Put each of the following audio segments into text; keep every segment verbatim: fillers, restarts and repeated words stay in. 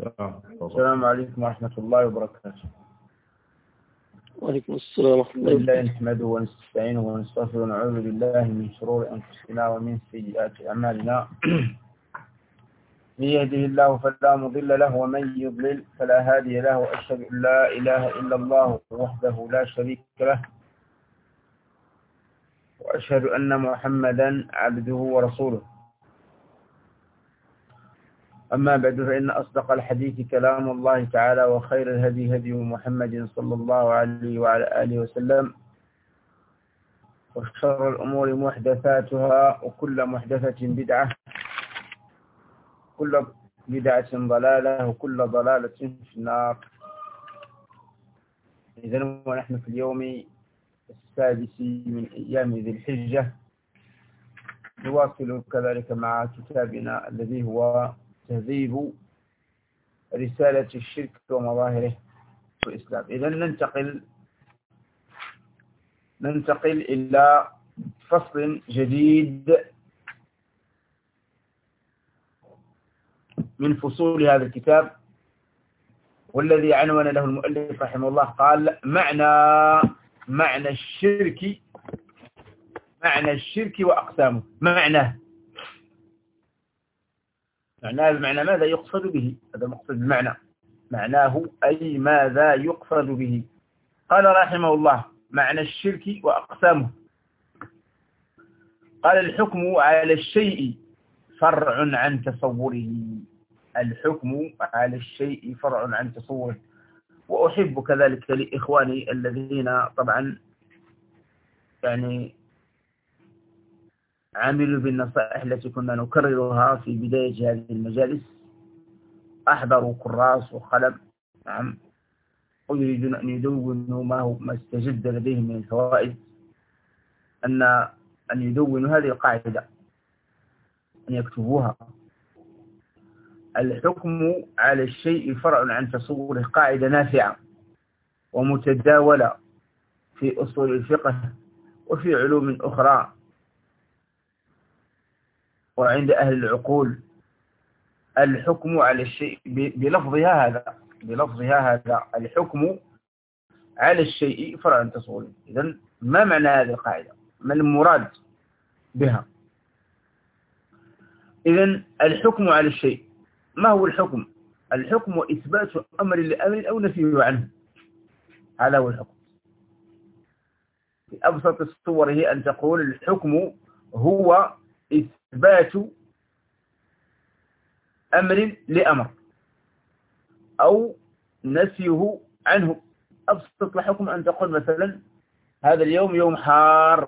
السلام عليكم ورحمة الله وبركاته. وعليكم السلام ورحمة الله وبركاته. نحمده ونستعينه ونستغفره ونعوذ بالله من شرور أنفسنا ومن سيئات أعمالنا. من يهده الله فلا مضل له ومن يضلل فلا هادي له، وأشهد أن لا إله إلا الله وحده لا شريك له، وأشهد أن محمدا عبده ورسوله. أما بعد، فإن أصدق الحديث كلام الله تعالى، وخير الهدي هدي محمد صلى الله عليه وعلى آله وسلم، وشر الأمور محدثاتها، وكل محدثة بدعة، كل بدعة ضلالة، وكل ضلالة في النار. إذن ونحن في اليوم السادس من أيام ذي الحجة، نواصل كذلك مع كتابنا الذي هو تهذيب رسالة الشرك ومظاهره في الإسلام. إذن ننتقل ننتقل إلى فصل جديد من فصول هذا الكتاب، والذي عنون له المؤلف رحمه الله قال: معنى معنى الشرك معنى الشرك وأقسامه. معناه معناه بمعنى ماذا يقصد به، هذا مقصد المعنى، معناه أي ماذا يقصد به. قال رحمه الله: معنى الشرك وأقسامه. قال: الحكم على الشيء فرع عن تصوره. الحكم على الشيء فرع عن تصوره. وأحب كذلك لإخواني الذين طبعا يعني عملوا بالنصائح التي كنا نكررها في بداية هذه المجالس، أحضروا كراس وقلم، نعم، ويريدون أن يدونوا ما هو ما استجد لديهم من الفوائد، أن أن يدونوا هذه القاعدة، أن يكتبوها. الحكم على الشيء فرع عن تصوره، قاعدة نافعة ومتداولة في أصول الفقه وفي علوم أخرى وعند أهل العقول. الحكم على الشيء بلفظها هذا بلفظها هذا الحكم على الشيء فرع عن تصوره. إذن ما معنى هذه القاعدة؟ ما المراد بها؟ إذن الحكم على الشيء، ما هو الحكم؟ الحكم إثبات أمر لأمر أو نفيه عنه، هذا هو الحكم. في أبسط صوره أن تقول الحكم هو إثبات أمر لأمر أو نفيه عنه. أبسط الحكم أن تقول مثلا هذا اليوم يوم حار،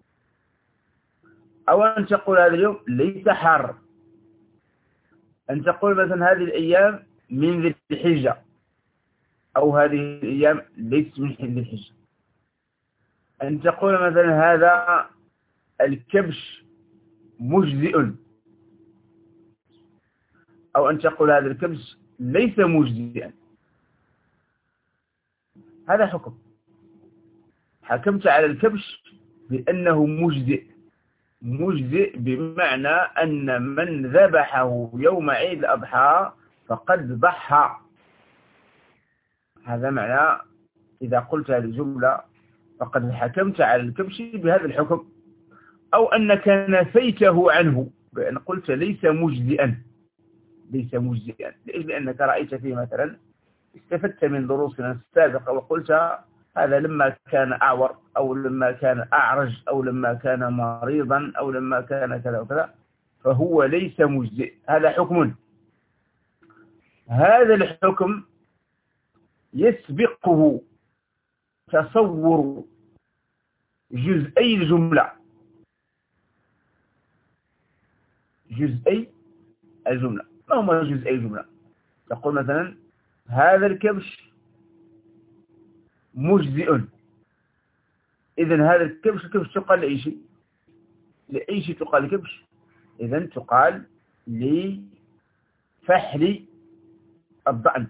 أو أن تقول هذا اليوم ليس حار. أن تقول مثلا هذه الأيام من ذي الحجة، أو هذه الأيام ليس من ذي الحجة. أن تقول مثلا هذا الكبش مجزئ، أو أن تقول هذا الكبش ليس مجزئا. هذا حكم، حكمت على الكبش بأنه مجزئ. مجزئ بمعنى أن من ذبحه يوم عيد الأضحى فقد ضحى. هذا معنى إذا قلت هذه الجملة فقد حكمت على الكبش بهذا الحكم. أو أنك نفيته عنه بأن قلت ليس مجزئا ليس مجزئا لأجل أنك رأيت فيه مثلا، استفدت من دروسنا السابقة وقلت هذا لما كان أعور، أو لما كان أعرج، أو لما كان مريضا، أو لما كان كذا وكذا، فهو ليس مجزئ. هذا حكم. هذا الحكم يسبقه تصور جزئي الجملة جزئي الجملة ما هما جزئي الجملة؟ تقول مثلا هذا الكبش مجزئ. إذن هذا الكبش الكبش تقال لأي شيء؟ لأي شيء تقال كبش؟ إذن تقال لفحل الضأن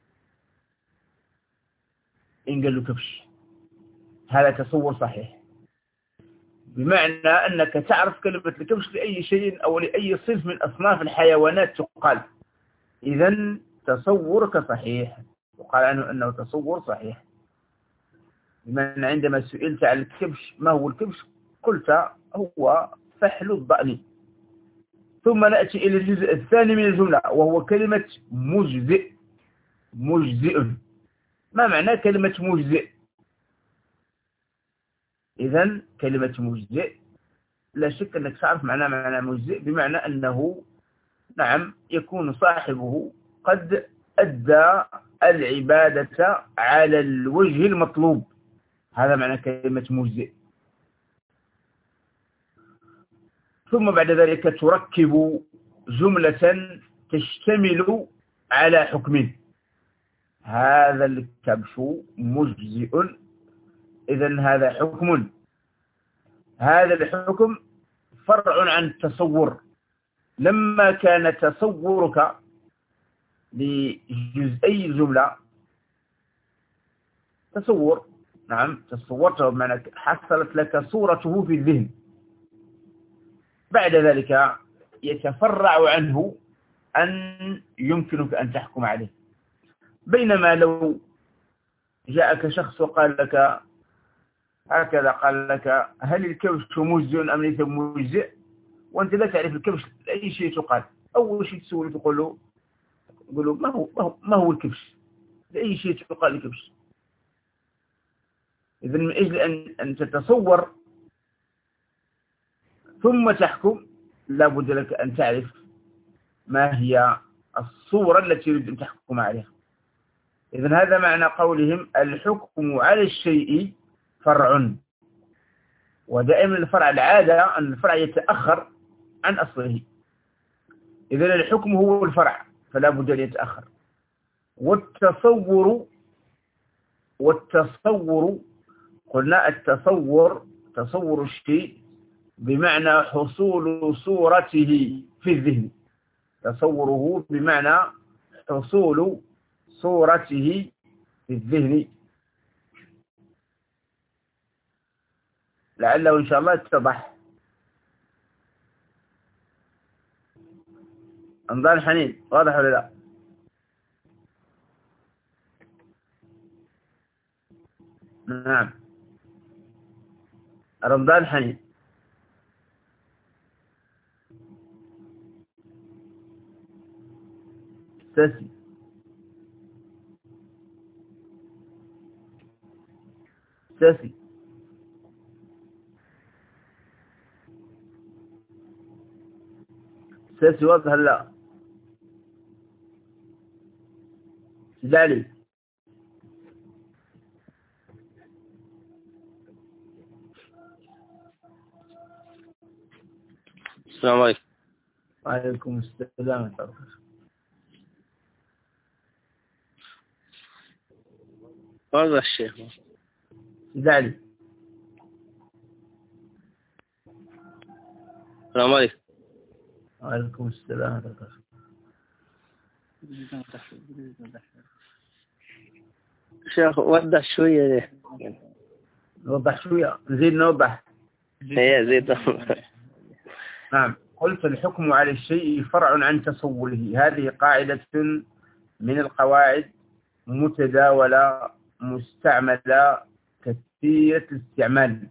إن قال له كبش. هذا تصور صحيح، بمعنى أنك تعرف كلمة الكبش لأي شيء أو لأي صنف من أصناف الحيوانات تقال. إذن تصورك صحيح، وقال عنه أنه تصور صحيح. بمعنى عندما سئلت عن الكبش ما هو الكبش قلت هو فحل الضأن. ثم نأتي إلى الجزء الثاني من الجملة وهو كلمة مجزئ. مجزئ، ما معنى كلمة مجزئ؟ إذن كلمة مجزئ لا شك أنك تعرف معنى معنى مجزئ، بمعنى أنه نعم يكون صاحبه قد أدى العبادة على الوجه المطلوب. هذا معنى كلمة مجزئ. ثم بعد ذلك تركب جملة تشتمل على حكم. هذا الكبش مجزئ، إذن هذا حكم. هذا الحكم فرع عن التصور. لما كان تصورك لجزئي الجملة تصور، نعم تصورته بمعنى حصلت لك صورته في الذهن، بعد ذلك يتفرع عنه أن يمكنك أن تحكم عليه. بينما لو جاءك شخص وقال لك هكذا، قال لك هل الكبش مجزئ أم ليس مجزئ، وأنت لا تعرف الكبش، أي شيء تقال. أول شيء تسوله تقول له تقول له ما هو ما هو, ما هو الكبش، لأي شيء تقال الكبش. إذن من أجل أن أن تتصور ثم تحكم لابد لك أن تعرف ما هي الصورة التي يريد أن تحكم عليها. إذن هذا معنى قولهم الحكم على الشيء فرع. ودائما الفرع العادة أن الفرع يتأخر عن أصله. إذن الحكم هو الفرع فلا بد أن يتأخر. والتصور والتصور قلنا التصور تصور الشيء بمعنى حصول صورته في الذهن. تصوره بمعنى حصول صورته في الذهن. لعله إن شاء الله اتضح. رمضان حنين واضح ولا لا؟ نعم رمضان حنين. ساسي ساسي ساسي واضح لا؟ زعلي. السلام عليكم. وعليكم السلام ورحمة الله. والله الشيخ زعلي. السلام عليكم. وعليكم السلام ورحمة الله. شيخ وضح شوية ليه؟ نوضح شوية، نزيد نوضح. هي زيد. نعم قلت الحكم على الشيء فرع عن تصوره. هذه قاعدة من القواعد متداولة مستعملة كثيرة الاستعمال.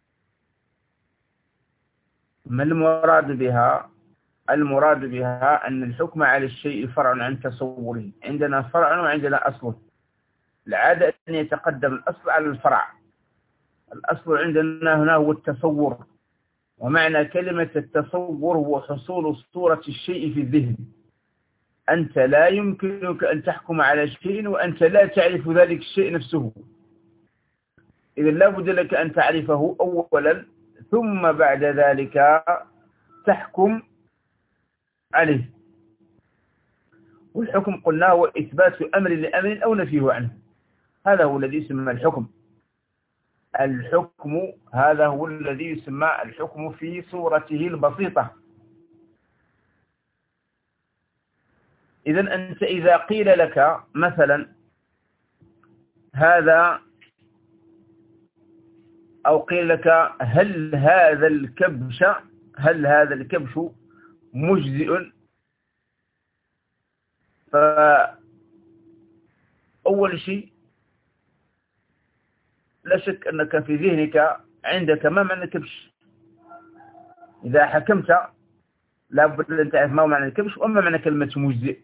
ما المراد بها؟ المراد بها أن الحكم على الشيء فرع عن تصوره. عندنا فرع وعندنا أصل. العادة أن يتقدم الأصل على الفرع. الأصل عندنا هنا هو التصور، ومعنى كلمة التصور هو حصول صورة الشيء في الذهن. أنت لا يمكنك أن تحكم على شيء وأنت لا تعرف ذلك الشيء نفسه. إذا لا بد لك أن تعرفه أولا ثم بعد ذلك تحكم عليه. والحكم قلنا هو إثبات أمر لأمر أو نفيه عنه. هذا هو الذي يسمى الحكم. الحكم هذا هو الذي يسمى الحكم في صورته البسيطة. إذا أنت إذا قيل لك مثلا هذا، أو قيل لك هل هذا الكبش هل هذا الكبش مجزئ، أول شيء لا شك أنك في ذهنك عندك ما معنى الكبش. إذا حكمت لابد أن تعرف ما هو معنى الكبش وما معنى كلمة مجزئ.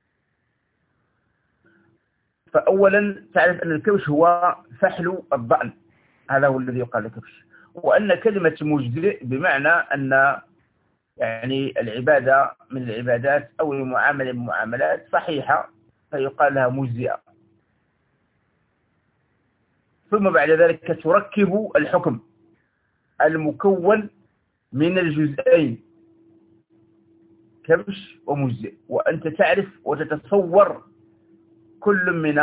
فأولا تعرف أن الكبش هو فحل الضأن، هذا هو الذي يقال الكبش، وأن كلمة مجزئ بمعنى أن يعني العبادة من العبادات أو المعاملة من المعاملات صحيحة فيقال لها مجزئة. ثم بعد ذلك تركب الحكم المكون من الجزئين كبش ومجزئ، وأنت تعرف وتتصور كل من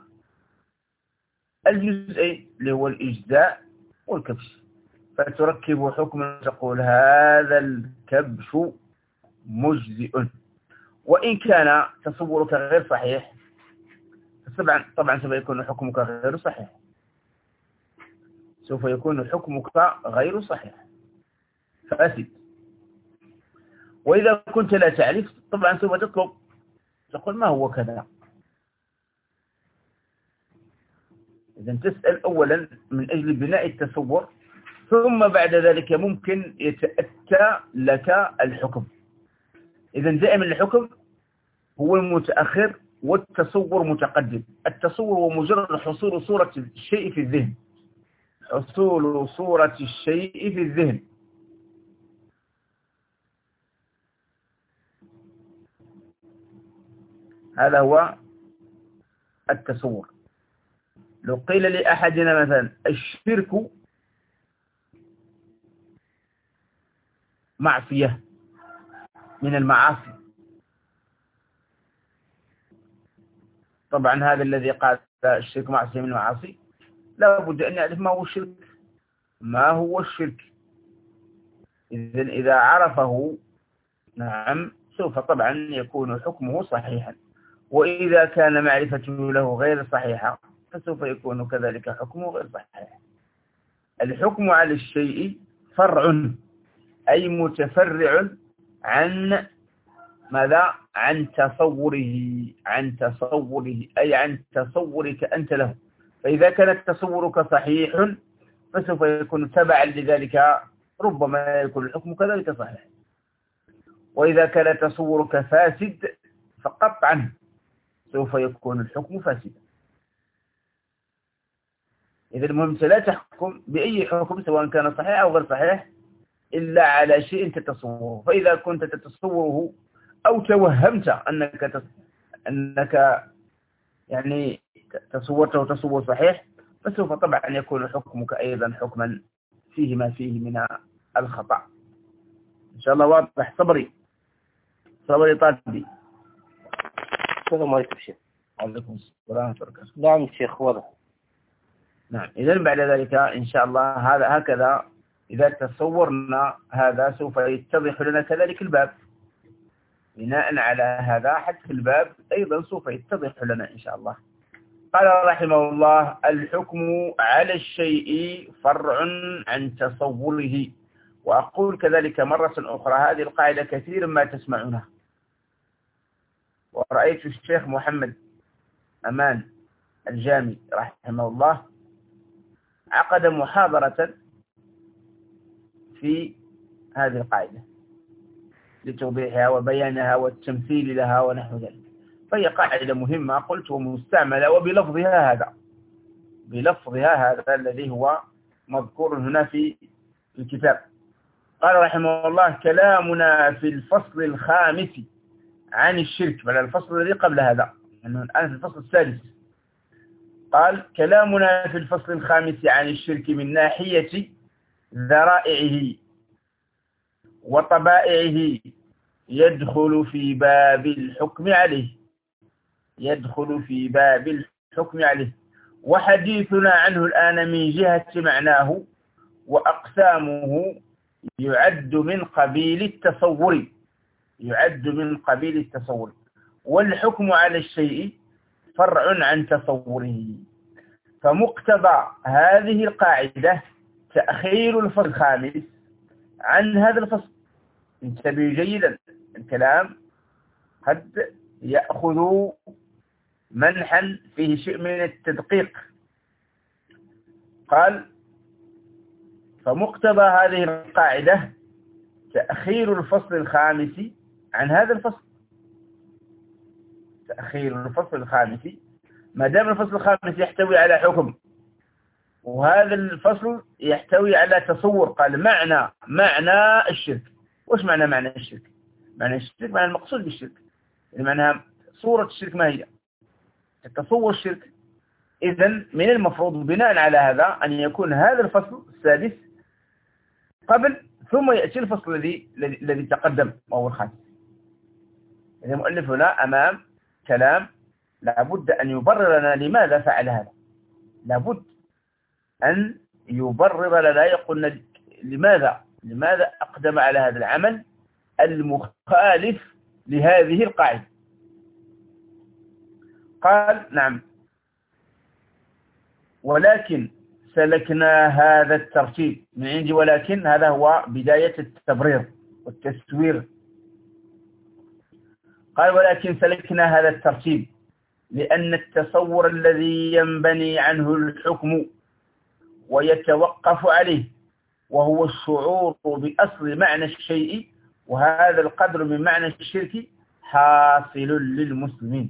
الجزئين اللي هو الإجزاء والكبش، فتركب حكما تقول هذا الكبش مجزئ. وإن كان تصورك غير صحيح طبعا طبعا سوف يكون حكمك غير صحيح، سوف يكون حكمك غير صحيح فاسد. وإذا كنت لا تعرف طبعا سوف تطلب تقول ما هو كذا. إذا تسأل أولا من أجل بناء التصور، ثم بعد ذلك ممكن يتأتى لك الحكم. إذا دائما الحكم هو المتأخر والتصور متقدم. التصور هو مجرد حصول صورة الشيء في الذهن، حصول صورة الشيء في الذهن. هذا هو التصور. لو قيل لأحدنا مثلا الشرك معصية من المعاصي، طبعا هذا الذي قال الشرك معصية من المعاصي لا بد أن يعرف ما هو الشرك، ما هو الشرك. إذا إذا عرفه نعم سوف طبعا يكون حكمه صحيحا، وإذا كان معرفته له غير صحيحة فسوف يكون كذلك حكمه غير صحيح. الحكم على الشيء فرع أي متفرع عن ماذا؟ عن تصوره، عن تصوره أي عن تصورك أنت له. فإذا كان تصورك صحيح فسوف يكون تبعا لذلك ربما يكون الحكم كذلك صحيح. وإذا كان تصورك فاسد فقطعا سوف يكون الحكم فاسدا. إذا المهم لا تحكم بأي حكم سواء كان صحيح أو غير صحيح إلا على شيء تتصوره. فإذا كنت تتصوره أو توهمت أنك أنك يعني تصورته تصور صحيح فسوف طبعا يكون حكمك أيضا حكما فيه ما فيه من الخطأ. إن شاء الله واضح. صبري صبري طالبي. السلام عليكم شيخ. عليكم السلام ورحمة الله. نعم شيخ واضح. نعم. إذا بعد ذلك إن شاء الله هذا هكذا إذا تصورنا هذا سوف يتضح لنا كذلك الباب. بناء على هذا حتى الباب أيضا سوف يتضح لنا إن شاء الله. قال رحمه الله الحكم على الشيء فرع عن تصوره. وأقول كذلك مرة أخرى هذه القاعدة كثيرا ما تسمعونها. ورأيت الشيخ محمد أمان الجامي رحمه الله عقد محاضرة في هذه القاعدة لتوضيحها وبيانها والتمثيل لها ونحو ذلك. فهي قاعدة مهمة قلت ومستعملة وبلفظها هذا بلفظها هذا الذي هو مذكور هنا في الكتاب. قال رحمه الله كلامنا في الفصل الخامس عن الشرك، بل الفصل الذي قبل هذا لأنه الآن في الفصل السادس. قال كلامنا في الفصل الخامس عن الشرك من ناحية ذرائعه وطبائعه يدخل في باب الحكم عليه يدخل في باب الحكم عليه وحديثنا عنه الآن من جهة معناه وأقسامه يعد من قبيل التصور يعد من قبيل التصور والحكم على الشيء فرع عن تصوره. فمقتضى هذه القاعدة تأخير الفصل الخامس عن هذا الفصل. انتبهوا جيدا، الكلام قد يأخذ منحا فيه شيء من التدقيق. قال: فمقتضى هذه القاعدة تأخير الفصل الخامس عن هذا الفصل. تأخير الفصل الخامس، ما دام الفصل الخامس يحتوي على حكم وهذا الفصل يحتوي على تصور. قال: معنى معنى الشرك. وش معنى معنى الشرك؟ معنى الشرك معنى المقصود بالشرك، يعني معناها صورة الشرك ما هي، تصور الشرك. إذن من المفروض بناء على هذا أن يكون هذا الفصل السادس قبل، ثم يأتي الفصل الذي الذي تقدم وهو الخامس. يعني المؤلف هنا أمام كلام لابد أن يبرر لنا لماذا فعل هذا، لابد أن يبرر لنا، يقول لماذا لماذا أقدم على هذا العمل المخالف لهذه القاعدة. قال: نعم، ولكن سلكنا هذا الترتيب من عندي. ولكن هذا هو بداية التبرير والتسوير. قال: ولكن سلكنا هذا الترتيب لأن التصور الذي ينبني عنه الحكم ويتوقف عليه وهو الشعور بأصل معنى الشيء وهذا القدر من معنى الشرك حاصل للمسلمين،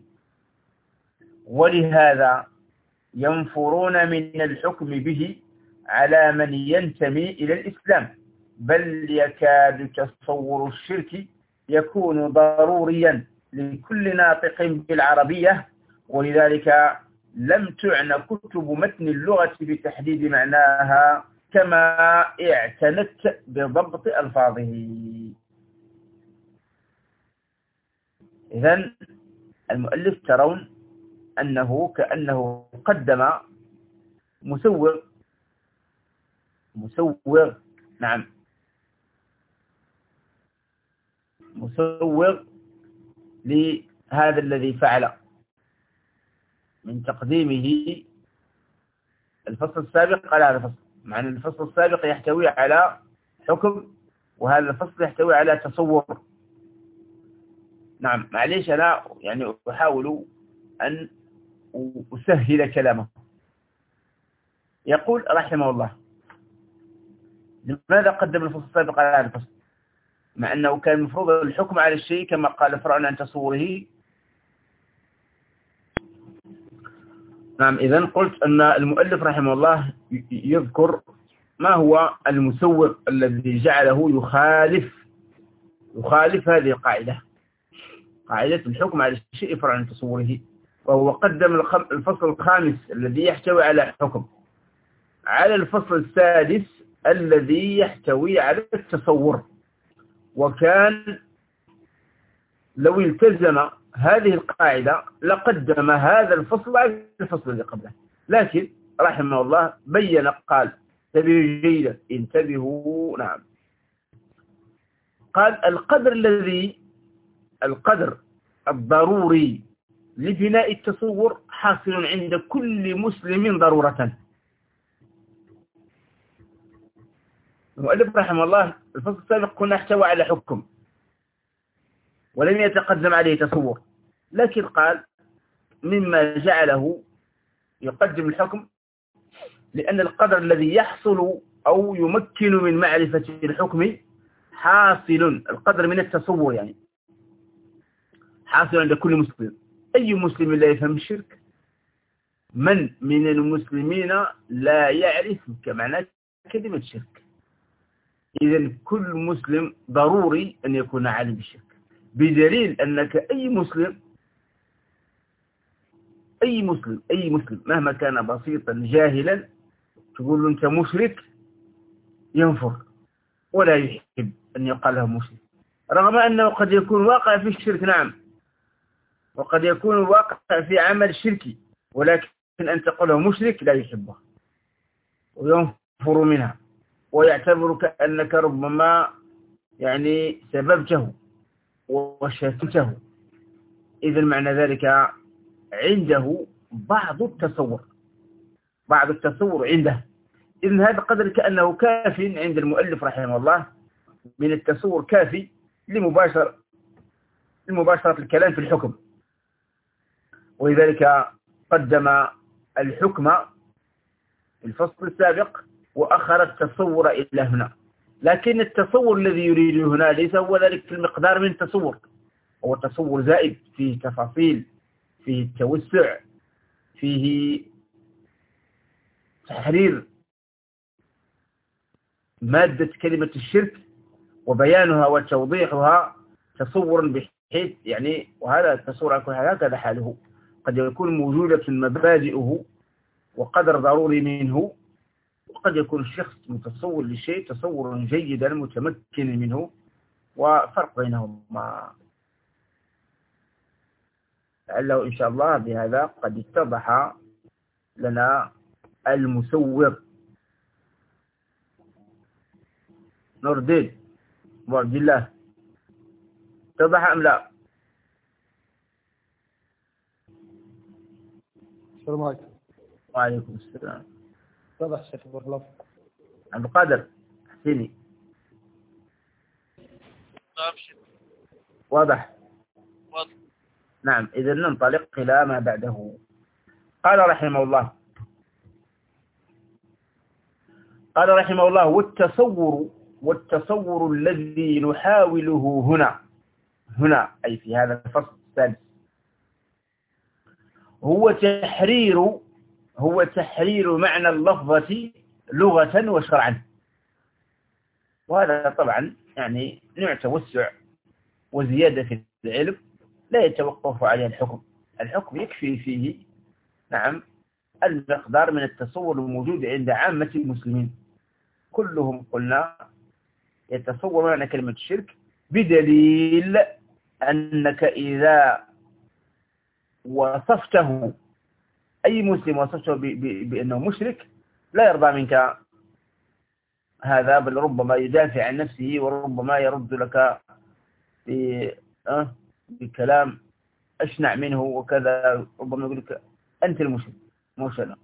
ولهذا ينفرون من الحكم به على من ينتمي إلى الإسلام، بل يكاد تصور الشرك يكون ضروريا لكل ناطق بالعربية، ولذلك لم تعنى كتب متن اللغة بتحديد معناها كما اعتنت بضبط ألفاظه. إذن المؤلف ترون أنه كأنه قدم مسوغ مسوغ نعم مسوغ لهذا الذي فعل من تقديمه الفصل السابق على هذا الفصل، مع أن الفصل السابق يحتوي على حكم وهذا الفصل يحتوي على تصور. نعم، معليش أنا يعني أحاول أن أسهل كلامه. يقول رحمه الله: لماذا قدم الفصل السابق على هذا الفصل مع أنه كان المفروض الحكم على الشيء كما قال فرعون عن تصوره؟ نعم، إذن قلت أن المؤلف رحمه الله يذكر ما هو المسوغ الذي جعله يخالف يخالف هذه القاعدة، قاعدة الحكم على الشيء فرع عن تصوره، وهو قدم الفصل الخامس الذي يحتوي على حكم على الفصل السادس الذي يحتوي على التصور. وكان لو التزم هذه القاعدة لقدم هذا الفصل على الفصل اللي قبله، لكن رحمه الله بين قال: انتبهوا جيدا، انتبهوا. نعم، قال: القدر الذي القدر الضروري لبناء التصور حاصل عند كل مسلم ضرورة. المؤلف رحمه الله الفصل السابق كنا احتوى على حكم ولم يتقدم عليه تصور، لكن قال مما جعله يقدم الحكم لأن القدر الذي يحصل أو يمكن من معرفة الحكم حاصل، القدر من التصور يعني حاصل عند كل مسلم. أي مسلم لا يفهم الشرك؟ من من المسلمين لا يعرف كمعنى كلمة شرك؟ إذن كل مسلم ضروري أن يكون عالم بالشرك، بدليل أنك أي مسلم أي مسلم أي مسلم مهما كان بسيطا جاهلا تقول له أنت مشرك ينفر ولا يحب أن يقال له مشرك، رغم أنه قد يكون واقع في الشرك. نعم، وقد يكون واقع في عمل شركي، ولكن أن تقوله مشرك لا يحبه وينفر منها ويعتبرك أنك ربما يعني سببته وشتمته. إذن معنى ذلك عنده بعض التصور بعض التصور عنده. إذن هذا قدر كأنه كاف عند المؤلف رحمه الله من التصور، كافي لمباشرة لمباشرة الكلام في الحكم. ولذلك قدم الحكم في الفصل السابق وأخر التصور إلى هنا. لكن التصور الذي يريد هنا ليس هو ذلك في المقدار من التصور، هو تصور زائد فيه تفاصيل، فيه توسع، فيه تحرير مادة كلمة الشرك وبيانها وتوضيحها تصور بحيث يعني، وهذا التصور يكون هكذا حاله، قد يكون موجودة مبادئه وقدر ضروري منه، وقد يكون الشخص متصور للشيء تصور جيدا متمكن منه، وفرق بينهما. لعله إن شاء الله بهذا قد اتضح لنا المسور. نور الدين أبو عبد الله، اتضح أم لا؟ السلام عليكم. وعليكم السلام. اتضح شيخ بارك الله فيك. عبد القادر حسيني، واضح؟ واضح. نعم، إذا ننطلق إلى ما بعده. قال رحمه الله قال رحمه الله والتصور والتصور الذي نحاوله هنا هنا أي في هذا الفصل السادس هو تحرير هو تحرير معنى اللفظة لغة وشرعا. وهذا طبعا يعني نوع توسع وزيادة في العلم لا يتوقف عليه الحكم. الحكم يكفي فيه نعم المقدار من التصور الموجود عند عامة المسلمين، كلهم قلنا يتصور معنى كلمة الشرك، بدليل أنك إذا وصفته أي مسلم وصفته بأنه مشرك لا يرضى منك هذا، بل ربما يدافع عن نفسه وربما يرد لك بكلام أشنع منه وكذا، ربما يقول لك أنت المشرك مش أنا.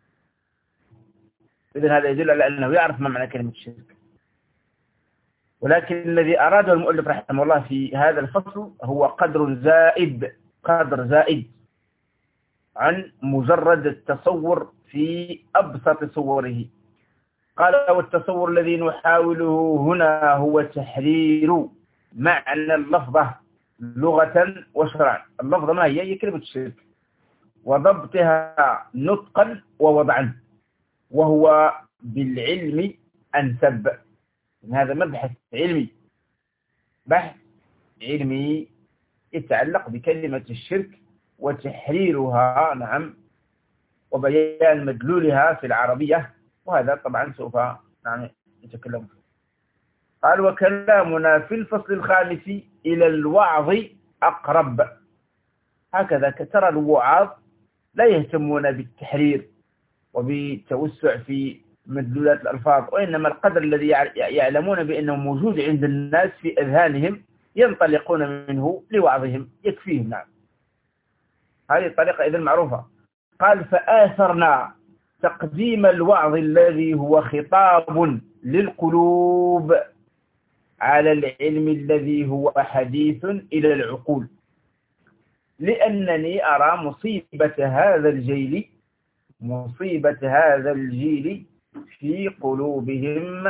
إذن هذا يدل على أنه يعرف ما معنى كلمة الشرك. ولكن الذي أراده المؤلف رحمه الله في هذا الفصل هو قدر زائد قدر زائد عن مجرد التصور في أبسط صوره. قال والتصور الذي نحاوله هنا هو تحرير معنى اللفظة لغة وشرعا. اللفظة ما هي؟ هي كلمة الشرك، وضبطها نطقا ووضعا، وهو بالعلم أنسب. هذا مبحث علمي، بحث علمي يتعلق بكلمة الشرك وتحريرها نعم وبيان مدلولها في العربية، وهذا طبعا سوف نعم نتكلم فيه. قال وكلامنا في الفصل الخامس إلى الوعظ أقرب. هكذا ترى الوعاظ لا يهتمون بالتحرير وبالتوسع في مدلولات الألفاظ، وإنما القدر الذي يعلمون بأنه موجود عند الناس في أذهانهم ينطلقون منه لوعظهم يكفيهم. نعم، هذه الطريقة إذن معروفة. قال فآثرنا تقديم الوعظ الذي هو خطاب للقلوب على العلم الذي هو حديث إلى العقول، لأنني أرى مصيبة هذا الجيل مصيبة هذا الجيل في قلوبهم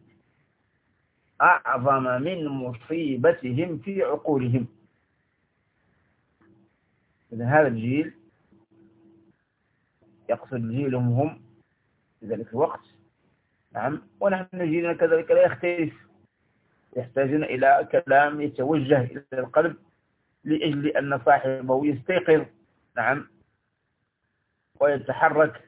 أعظم من مصيبتهم في عقولهم. إذن هذا الجيل يقصد جيلهم هم في ذلك الوقت نعم، ونحن جيلنا كذلك لا يختلف، يحتاجون إلى كلام يتوجه إلى القلب لأجل أن صاحبه يستيقظ نعم ويتحرك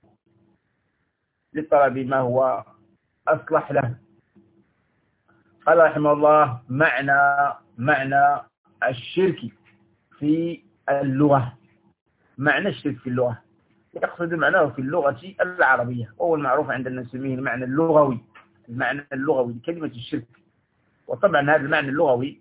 لطلب ما هو أصلح له. قال رحمه الله معنى معنى الشرك في اللغة. معنى الشرك في اللغة يقصد معناه في اللغة العربية، وهو المعروف عندنا نسميه المعنى اللغوي. المعنى اللغوي لكلمة الشرك، وطبعا هذا المعنى اللغوي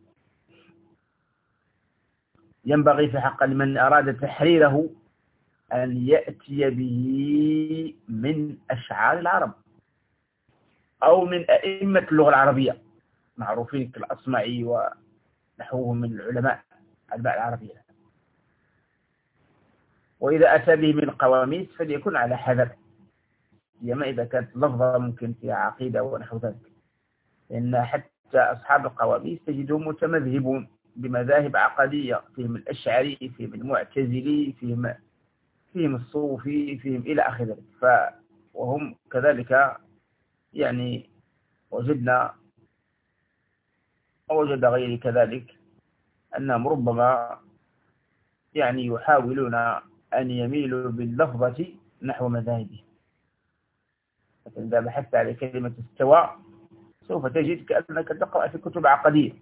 ينبغي في حق من أراد تحريره أن يأتي به من أشعار العرب أو من أئمة اللغة العربية معروفين كالأصمعي ونحوهم من العلماء العربية. وإذا أتى به من القواميس فليكن على حذر، لما إذا كانت لفظة ممكن فيها عقيدة ونحو ذلك، لأن حتى أصحاب القواميس تجدهم متمذهبون بمذاهب عقدية، فيهم الأشعري، فيهم المعتزلي، فيهم فيهم الصوفي، فيهم إلى آخر ذلك. ف وهم كذلك يعني وجدنا ووجد غيري كذلك أنهم ربما يعني يحاولون أن يميلوا باللفظة نحو مذاهبه. إذا بحثت على كلمة استواء سوف تجد كأنك تقرأ في كتب عقدية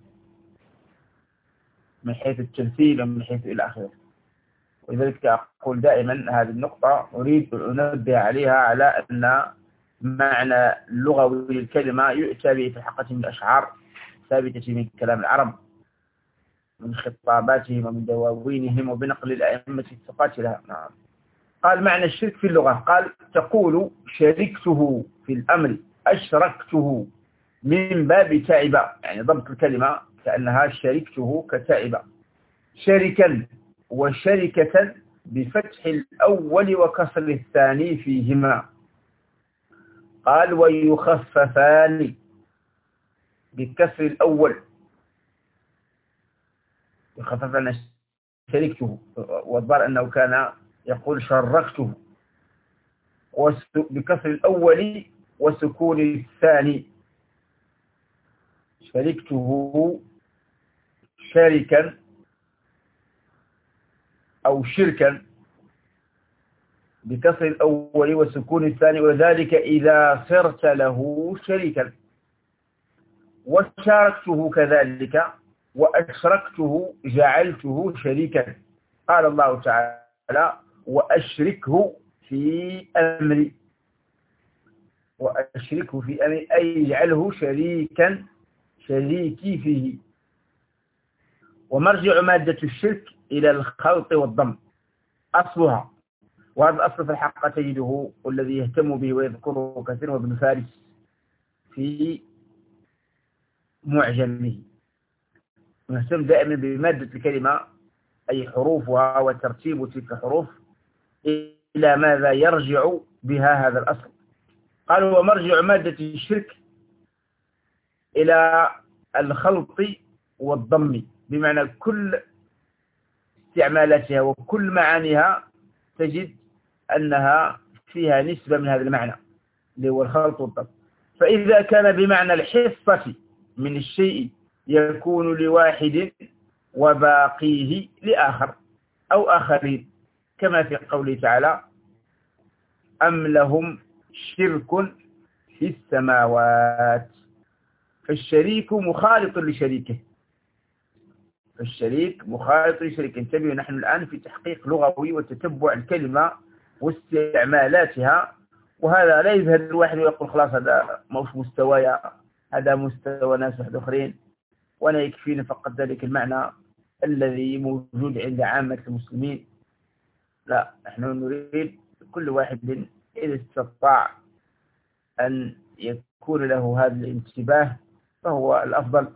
من حيث التمثيل ومن حيث إلى آخره. ولذلك أقول دائما هذه النقطة أريد أن أنبه عليها، على أن معنى لغوي للكلمة يؤتى به في حقة من الأشعار ثابتة من كلام العرب، من خطاباتهم ومن دواوينهم وبنقل الأئمة الثقات لها. نعم. قال معنى الشرك في اللغة، قال تقول شركته في الأمر، أشركته من باب تعب، يعني ضبط الكلمة كأنها شركته كتعب. شركا وشركة بفتح الأول وكسر الثاني فيهما. قال ويخففان بكسر الأول، يخففان شركته، والظاهر أنه كان يقول شركته، بكسر الأول وسكون الثاني. شركته شركا أو شركا بكسر الأول وسكون الثاني، وذلك إذا صرت له شريكا. وشاركته كذلك، وأشركته جعلته شريكا. قال الله تعالى وأشركه في أمري، وأشركه في أمري أي اجعله شريكا شريكي فيه. ومرجع مادة الشرك إلى الخلط والضم أصلها، وهذا الأصل في الحق تجده والذي يهتم به ويذكره كثير وابن فارس في معجمه، يهتم دائما بمادة الكلمة أي حروفها وترتيب تلك الحروف إلى ماذا يرجع بها هذا الأصل. قالوا ومرجع مادة الشرك إلى الخلط والضم، بمعنى كل استعمالاتها وكل معانيها تجد أنها فيها نسبة من هذا المعنى اللي هو الخلط والضم. فإذا كان بمعنى الحصة من الشيء يكون لواحد وباقيه لآخر أو آخرين، كما في قوله تعالى أم لهم شرك في السماوات. فالشريك مخالط لشريكه، فالشريك مخالط لشريك. انتبهوا، نحن الآن في تحقيق لغوي وتتبع الكلمة واستعمالاتها، وهذا لا يذهب الواحد ويقول خلاص هذا مش مستوايا، هذا مستوى ناس واحد آخرين وأنا يكفيني فقط ذلك المعنى الذي موجود عند عامة المسلمين. لا، نحن نريد كل واحد إذا استطاع أن يكون له هذا الانتباه فهو الأفضل.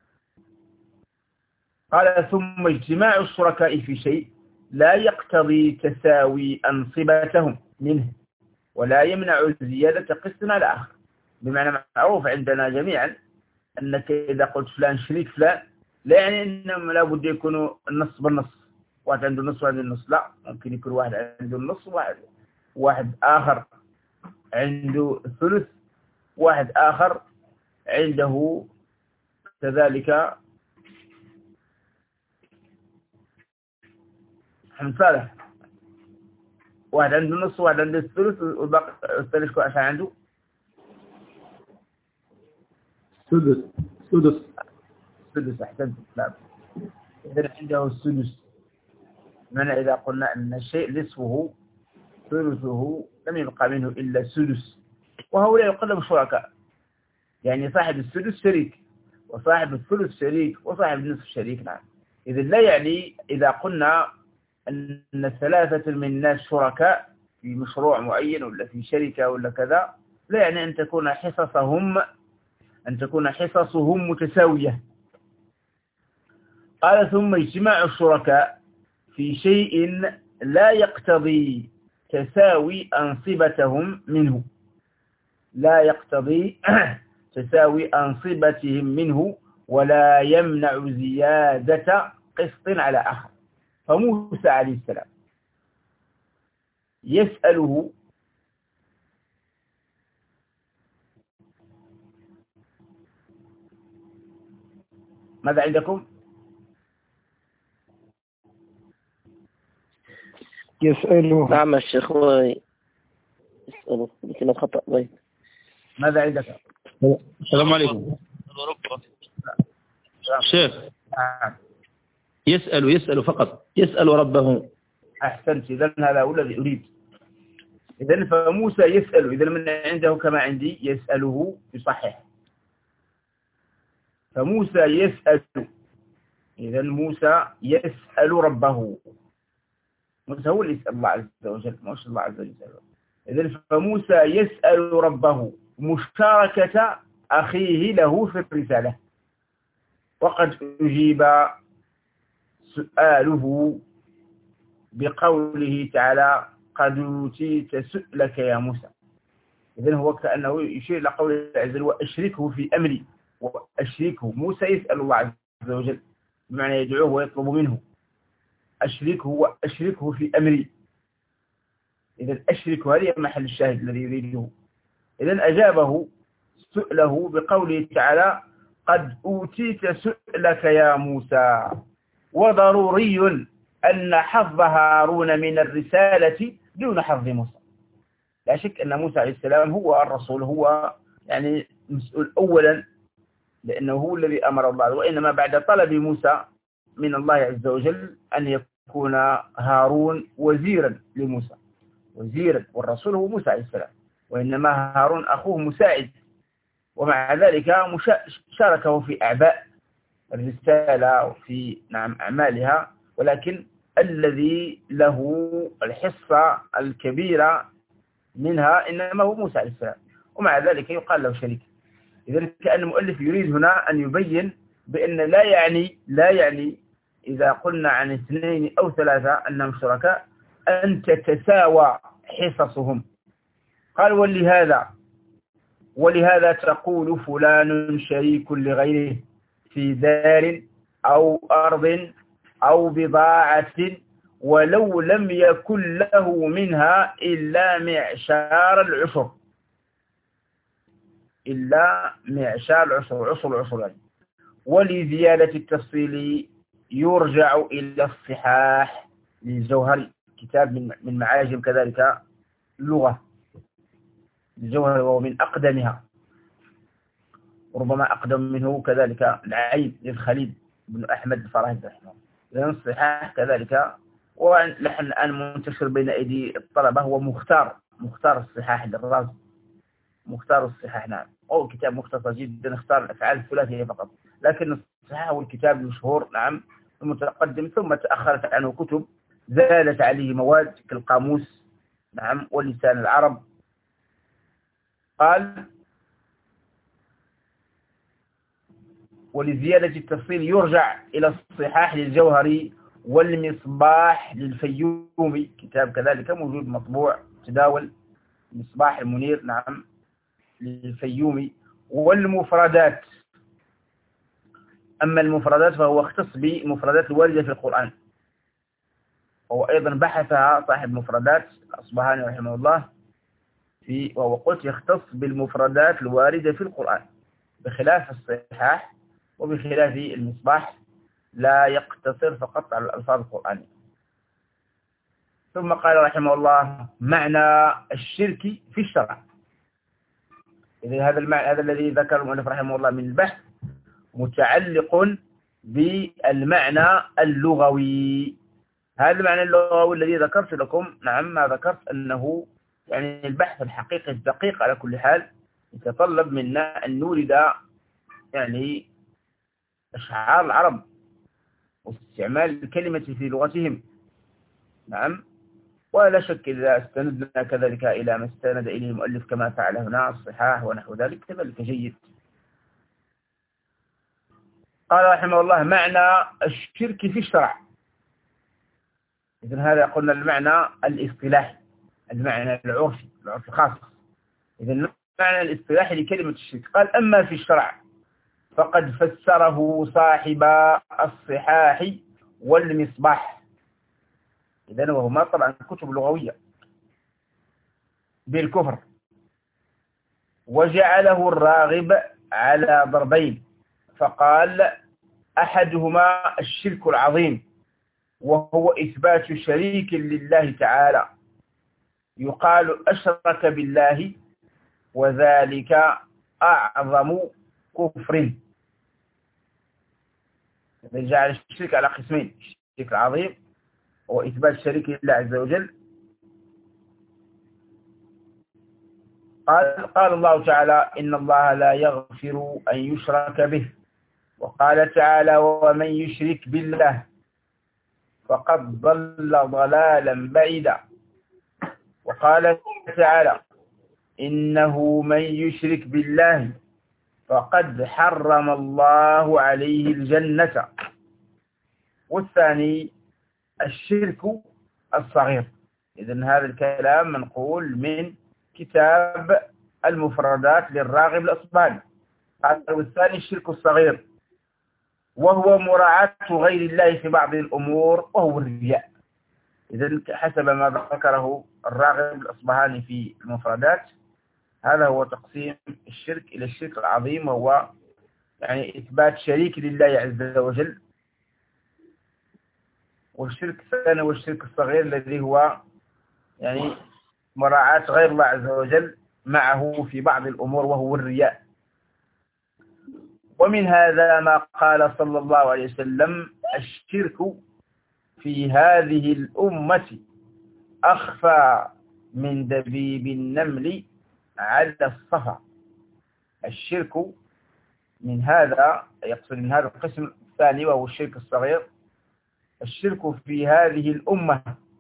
قال ثم اجتماع الشركاء في شيء لا يقتضي تساوي أنصبتهم منه ولا يمنع زيادة قسط على آخر. بمعنى معروف عندنا جميعا أنك إذا قلت فلان شريك فلان لا يعني أنهم لا بد يكونوا النص بالنص، واحد عنده نص وواحد عنده نص، لا، ممكن يكون واحد عنده النص وواحد واحد آخر عنده الثلث، واحد آخر عنده كذلك محمد صالح، واحد عنده نص وواحد عنده الثلث والباقي الثالث كو عشان عنده سدس سدس سدس. أحسنت. لا، إذا عنده السدس، معنى إذا قلنا أن الشيء نصفه ثلثه لم يبقى منه إلا السدس، وهؤلاء يقدم شركاء، يعني صاحب السدس شريك وصاحب الثلث شريك وصاحب النصف شريك. نعم. إذا لا يعني إذا قلنا أن ثلاثة من الناس شركاء في مشروع معين ولا في شركة ولا كذا، لا يعني أن تكون حصصهم أن تكون حصصهم متساوية. قال ثم اجتماع الشركاء في شيء لا يقتضي تساوي أنصبتهم منه، لا يقتضي تساوي أنصبتهم منه، ولا يمنع زيادة قسط على آخر. فموسى عليه السلام يسأله ماذا عندكم؟ يسأله. نعم الشيخ، يسأله لكن خطأ ضيق. ماذا عندك؟ السلام عليكم شيخ. يسأل يسأل فقط، يسأل ربه. أحسنت، إذن هذا هو الذي أريد. إذن فموسى يسأل، إذن من عنده كما عندي يسأله يصحح. فموسى يسأل، إذن موسى يسأل ربه. موسى هو اللي يسأل الله عز وجل، مش الله عز وجل. إذن فموسى يسأل ربه مشاركة أخيه له في الرسالة، وقد أجيب سؤاله بقوله تعالى قد أوتيت سؤلك يا موسى. إذن هو كأنه يشير إلى قوله عز وجل وأشركه في أمري، وأشركه. موسى يسأل الله عز وجل بمعنى يدعوه ويطلب منه، أشركه وأشركه في أمري. إذن أشركه هذه محل الشاهد الذي يريده. إذن أجابه سؤله بقوله تعالى قد أوتيت سؤلك يا موسى. وضروري أن حظ هارون من الرسالة دون حظ موسى. لا شك أن موسى عليه السلام هو الرسول، هو يعني مسؤول أولا لأنه هو الذي أمر الله، وإنما بعد طلب موسى من الله عز وجل أن يكون هارون وزيرا لموسى، وزيرا، والرسول هو موسى عليه السلام، وإنما هارون أخوه مساعد. ومع ذلك شاركه في أعباء الرسالة وفي نعم أعمالها، ولكن الذي له الحصة الكبيرة منها إنما هو موسى عليه السلام، ومع ذلك يقال له شريك. إذن كأن المؤلف يريد هنا أن يبين بأن لا يعني لا يعني إذا قلنا عن اثنين أو ثلاثة أنهم شركاء أن تتساوى حصصهم. قال ولهذا ولهذا تقول فلان شريك لغيره في دار أو أرض أو بضاعة ولو لم يكن له منها إلا معشار العشر، إلا معشار العشر، عشر العشر يعني. ولزيادة التفصيل يرجع إلى الصحاح للجوهري، كتاب من من معاجم كذلك اللغة الجوهري، وهو من أقدمها، وربما أقدم منه كذلك العين للخليل بن أحمد الفراهيدي رحمه الله. لأن الصحاح كذلك ونحن الآن منتشر بين أيدي الطلبة هو مختار مختار الصحاح للرازي، مختار الصحاح. نعم، أو كتاب مختصر جدا، اختار الأفعال الثلاثية فقط، لكن الصحاح هو الكتاب المشهور نعم المتقدم، ثم تأخرت عنه كتب زادت عليه مواد كالقاموس نعم ولسان العرب. قال ولزيادة التفصيل يرجع إلى الصحاح للجوهري والمصباح للفيومي، كتاب كذلك موجود مطبوع تداول، مصباح المنير نعم للفيومي. والمفردات، أما المفردات فهو اختص بمفردات الواردة في القرآن، وهو أيضا بحثها صاحب مفردات الأصبهاني رحمه الله في، وهو قلت يختص بالمفردات الواردة في القرآن بخلاف الصحاح وبخلاف المصباح لا يقتصر فقط على الألفاظ القرآنية. ثم قال رحمه الله معنى الشرك في الشرع. إذا هذا المعنى هذا الذي ذكر المؤلف رحمه الله من البحث متعلق بالمعنى اللغوي. هذا المعنى اللغوي الذي ذكرت لكم نعم ما ذكرت أنه يعني البحث الحقيقي الدقيق على كل حال يتطلب منا أن نورد يعني أشعار العرب واستعمال الكلمة في لغتهم نعم. ولا شك إذا استندنا كذلك إلى ما استند إليه المؤلف كما فعل هنا الصحاح ونحو ذلك كذلك جيد. قال رحمه الله معنى الشرك في الشرع. إذن هذا قلنا المعنى الاصطلاحي، المعنى العرفي، العرف الخاص. إذن المعنى الاصطلاحي لكلمة الشرك. قال أما في الشرع فقد فسره صاحب الصحاح والمصباح، إذن وهما طبعا كتب لغوية، بالكفر، وجعله الراغب على ضربين، فقال أحدهما الشرك العظيم، وهو إثبات شريك لله تعالى، يقال أشرك بالله، وذلك أعظم كفر. جعل الشرك على قسمين: الشرك العظيم هو إثبات شريك لله عز وجل. قال, قال الله تعالى: إن الله لا يغفر أن يشرك به، وقال تعالى: ومن يشرك بالله فقد ضل ضلالا بعيدا، وقال تعالى: إنه من يشرك بالله فقد حرم الله عليه الجنة. والثاني الشرك الصغير. إذن هذا الكلام منقول من كتاب المفردات للراغب الأصبهاني. والثاني الشرك الصغير، وهو مراعاة غير الله في بعض الأمور، وهو الرياء. إذن حسب ما ذكره الراغب الأصبهاني في المفردات، هذا هو تقسيم الشرك إلى الشرك العظيم، وهو يعني إثبات شريك لله عز وجل. والشرك الثاني هو الشرك الصغير، الذي هو يعني مراعاة غير الله عز وجل معه في بعض الأمور، وهو الرياء. ومن هذا ما قال صلى الله عليه وسلم: الشرك في هذه الأمة أخفى من دبيب النمل على الصفا. الشرك من هذا، يقصد من هذا القسم الثاني وهو الشرك الصغير، الشرك في هذه الأمة.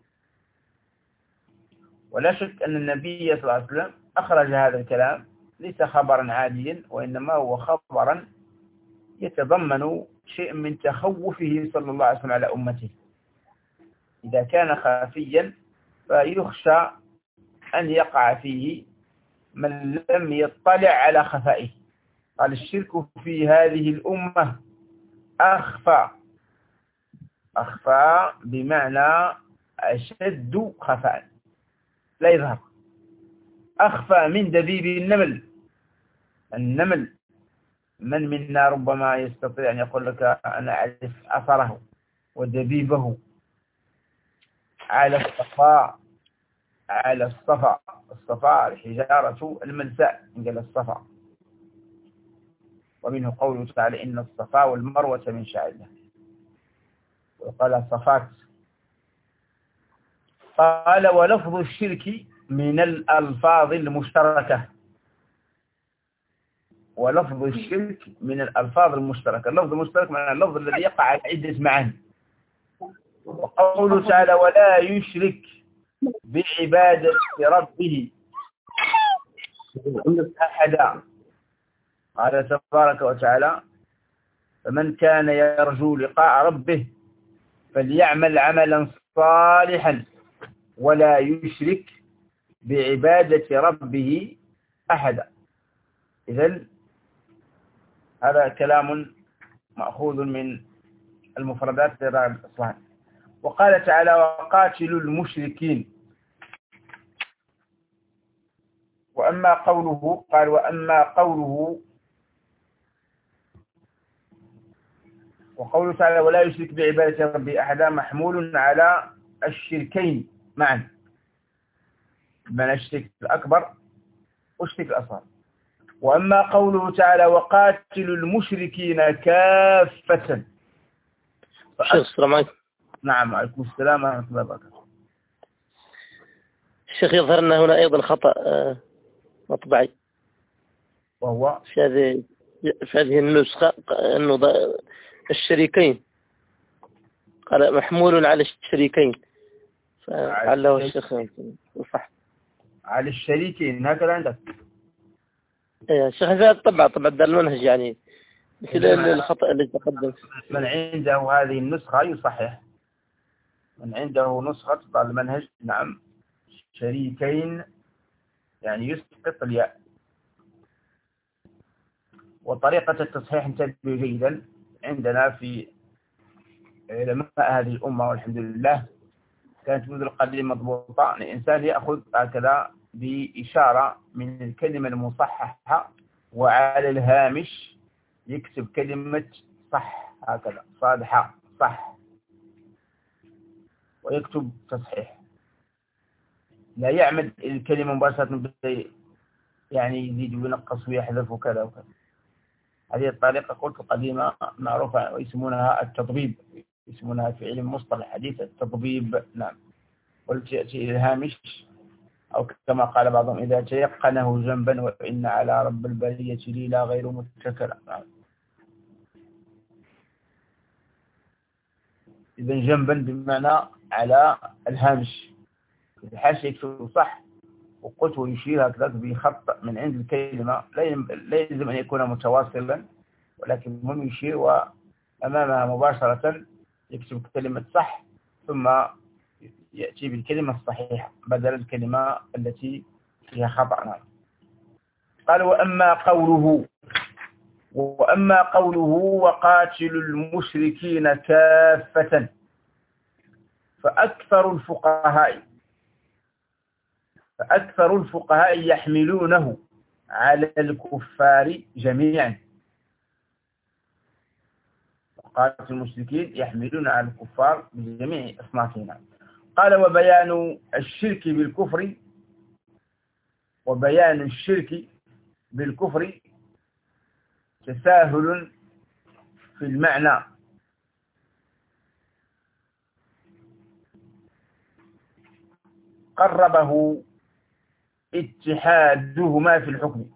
ولا شك أن النبي صلى الله عليه وسلم أخرج هذا الكلام ليس خبرا عاديا، وإنما هو خبرا يتضمن شيء من تخوفه صلى الله عليه وسلم على أمته. إذا كان خافيا فيخشى أن يقع فيه من لم يطلع على خفائه. قال: الشرك في هذه الأمة أخفى. أخفى بمعنى أشد خفاء، لا يظهر. أخفى من دبيب النمل. النمل من منا ربما يستطيع أن يقول لك: أنا أعرف أثره ودبيبه على الصفا. على الصفا، الصفا الحجارة الملساء، قال الصفا. ومنه قوله تعالى: إن الصفا والمروة من شعائر الله، وقال صفات. قال: ولفظ الشرك من الألفاظ المشتركة. ولفظ الشرك من الألفاظ المشتركة. اللفظ المشترك معناه اللفظ الذي يقع على عدة معاني. وقوله تعالى: ولا يشرك بعبادة ربه أحدا. قال تبارك وتعالى: فمن كان يرجو لقاء ربه فليعمل عملا صالحا ولا يشرك بعبادة ربه أحدا. إذن هذا كلام مأخوذ من المفردات للراغب الأصبهاني. وقال تعالى: وقاتلوا المشركين. وأما قوله، قال: وأما قوله وقوله تعالى: ولا يشرك بعبادة ربه أحدا، محمول على الشركين معا، من الشرك الأكبر والشرك الأصغر. وأما قوله تعالى: وقاتلوا المشركين كافة. السلام عليكم. نعم، عليكم السلام ورحمة الله وبركاته. الشيخ، يظهر لنا هنا أيضا خطأ مطبعي، وهو في هذه في هذه النسخة أنه الشريكين، قال محمول على الشريكين، فعله الشيخ صح على الشريكين، هكذا عندك. ايه الشيخ، هذا طبعا طبعا ده المنهج، يعني مثل الخطأ اللي تقدم. من عنده هذه النسخة يصحح. من عنده نسخة المنهج نعم شريكين يعني يسقط الياء. وطريقة التصحيح انتبه جيدا عندنا في علماء هذه الأمة والحمد لله كانت منذ القديم مضبوطة. الإنسان يأخذ هكذا بإشارة من الكلمة المصححة وعلى الهامش يكتب كلمة صح هكذا صادحة صح ويكتب تصحيح، لا يعمد الكلمة مباشرة يعني يزيد وينقص ويحذف وكذا وكذا. هذه الطريقة قلت قديمة معروفة ويسمونها التطبيب، يسمونها في علم مصطلح حديث التطبيب. نعم. قلت يأتي إلى الهامش أو كما قال بعضهم إذا تيقنه جنبا وإن على رب البرية لي لا غير متكلا. نعم. إذن جنبا بمعنى على الهامش، الحاشية يكتب صح وقلت ويشير هكذا بخط من عند الكلمة لا يلزم أن يكون متواصلا ولكن المهم يشير وأمامها مباشرة يكتب كلمة صح ثم يأتي بالكلمة الصحيحة بدل الكلمة التي فيها خطأ. قال وأما قوله وأما قوله وقاتل المشركين كافة فأكثر الفقهاء فأكثر الفقهاء يحملونه على الكفار جميعا. وقاتل المشركين يحملون على الكفار بجميع أصنافهم. قال وبيان الشرك بالكفر وبيان الشرك بالكفر تساهل في المعنى قربه اتحادهما في الحكم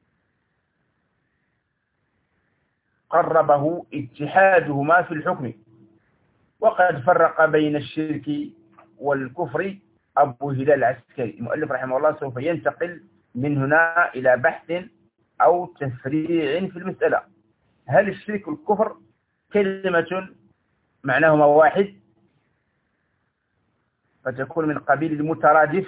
قربه اتحادهما في الحكم وقد فرق بين الشرك والكفر أبو هلال العسكري. المؤلف رحمه الله سوف ينتقل من هنا إلى بحث أو تفريع في المسألة. هل الشرك والكفر كلمة معناهما واحد فتكون من قبيل المترادف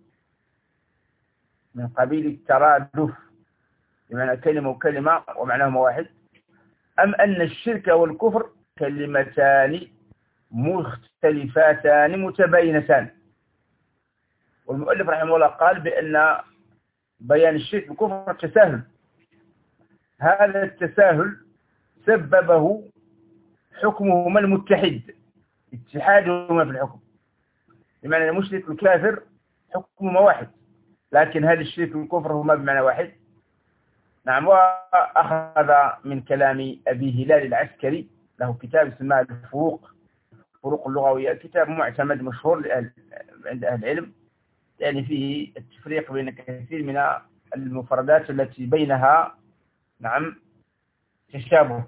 من قبيل الترادف بمعنى كلمة وكلمة ومعناهما واحد، أم أن الشرك والكفر كلمتان مختلفتان متباينتان؟ والمؤلف رحمه الله قال بأن بيان الشرك والكفر تساهل. هذا التساهل سببه حكمهما المتحد اتحادهما في الحكم، بمعنى المشرك والكافر حكمهما واحد، لكن هل الشرك والكفر هما بمعنى واحد؟ نعم. وأخذ من كلام أبي هلال العسكري له كتاب اسمه الفروق الفروق اللغوية، كتاب معتمد مشهور عند أهل العلم، يعني فيه التفريق بين كثير من المفردات التي بينها نعم تشابه.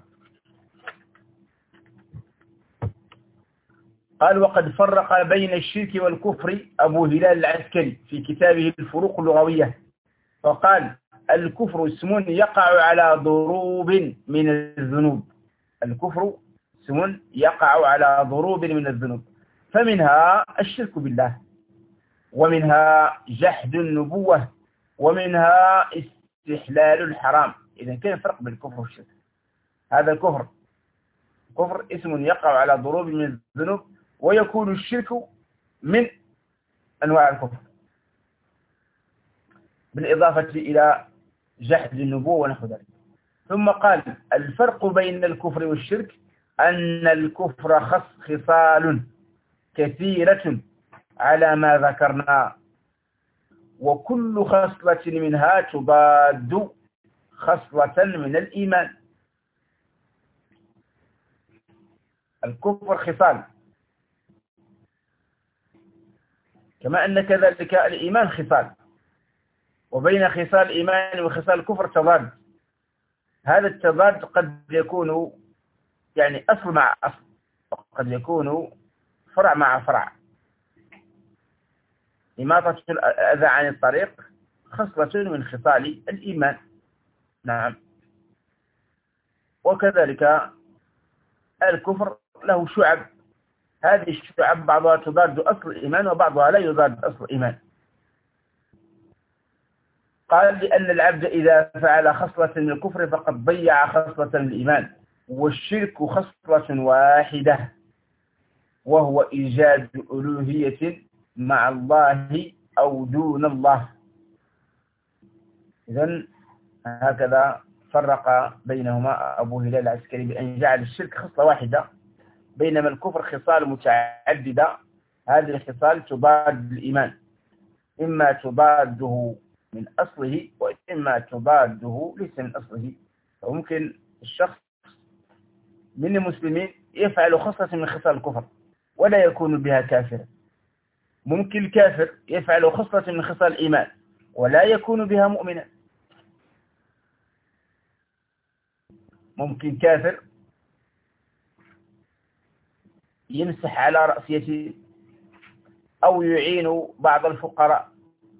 قال وقد فرق بين الشرك والكفر أبو هلال العسكري في كتابه الفروق اللغوية، فقال الكفر اسم يقع على ضروب من الذنوب الكفر اسم يقع على ضروب من الذنوب فمنها الشرك بالله، ومنها جحد النبوة، ومنها استحلال الحرام. إذا كان فرق بين الكفر والشرك. هذا الكفر كفر اسم يقع على ضروب من الذنوب، ويكون الشرك من أنواع الكفر بالإضافة إلى جحد النبوة ونحو ذلك. ثم قال الفرق بين الكفر والشرك أن الكفر خص خصال كثيرة على ما ذكرنا، وكل خصلة منها تضاد خصلة من الإيمان. الكفر خصال كما أن كذلك الإيمان خصال، وبين خصال الإيمان وخصال الكفر تضاد. هذا التضاد قد يكون يعني أصل مع أصل، وقد يكون فرع مع فرع. إماطة الأذى عن الطريق خصلة من خصال الإيمان. نعم. وكذلك الكفر له شعب هذه الشعب بعضها تضاد أصل الإيمان وبعضها لا يضاد أصل الإيمان. قال لأن العبد إذا فعل خصلة من الكفر فقد ضيع خصلة من الإيمان، والشرك خصلة واحدة وهو إيجاد ألوهية مع الله أو دون الله. إذن هكذا فرق بينهما أبو هلال العسكري بأن جعل الشرك خصلة واحدة، بينما الكفر خصال متعددة. هذه الخصال تضاد الإيمان، إما تضاده من أصله وإما تضاده ليس من أصله. وممكن الشخص من المسلمين يفعل خصلة من خصال الكفر ولا يكون بها كافرا، ممكن الكافر يفعل خصلة من خصال الإيمان ولا يكون بها مؤمنا، ممكن كافر يمسح على رأسيته أو يعين بعض الفقراء،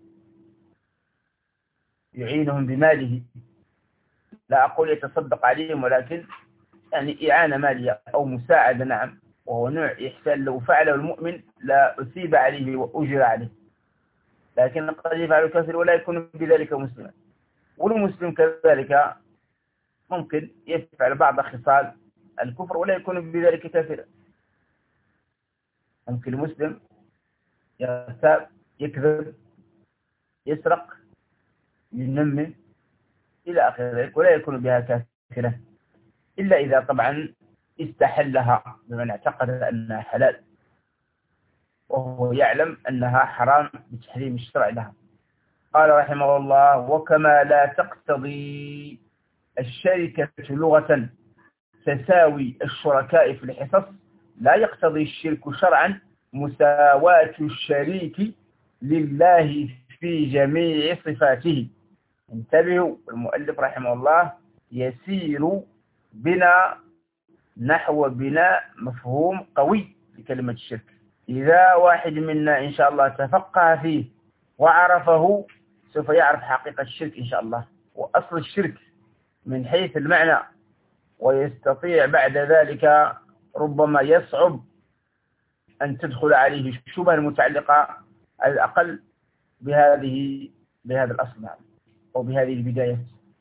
يعينهم بماله، لا أقول يتصدق عليهم ولكن يعني إعانة مالية أو مساعدة، نعم، وهو نوع إحسان لو فعله المؤمن لا أثيب عليه وأجر عليه، لكن قد يفعل الكافر ولا يكون بذلك مسلما. والمسلم كذلك ممكن يفعل بعض خصال الكفر ولا يكون بذلك كافرا. ممكن المسلم يغتاب، يكذب، يسرق، ينمي إلى آخر ذلك ولا يكون بها كافرا، إلا إذا طبعا استحلها بمن اعتقد أنها حلال وهو يعلم أنها حرام بتحريم الشرع لها. قال رحمه الله: وكما لا تقتضي الشركة لغة تساوي الشركاء في الحصص، لا يقتضي الشرك شرعا مساواة الشريك لله في جميع صفاته. انتبهوا، المؤلف رحمه الله يسير بنا نحو بناء مفهوم قوي لكلمة الشرك. إذا واحد منا إن شاء الله تفقه فيه وعرفه سوف يعرف حقيقة الشرك إن شاء الله وأصل الشرك من حيث المعنى، ويستطيع بعد ذلك ربما يصعب أن تدخل عليه الشبهة المتعلقة على الأقل بهذه بهذا الأصل أو بهذه البداية.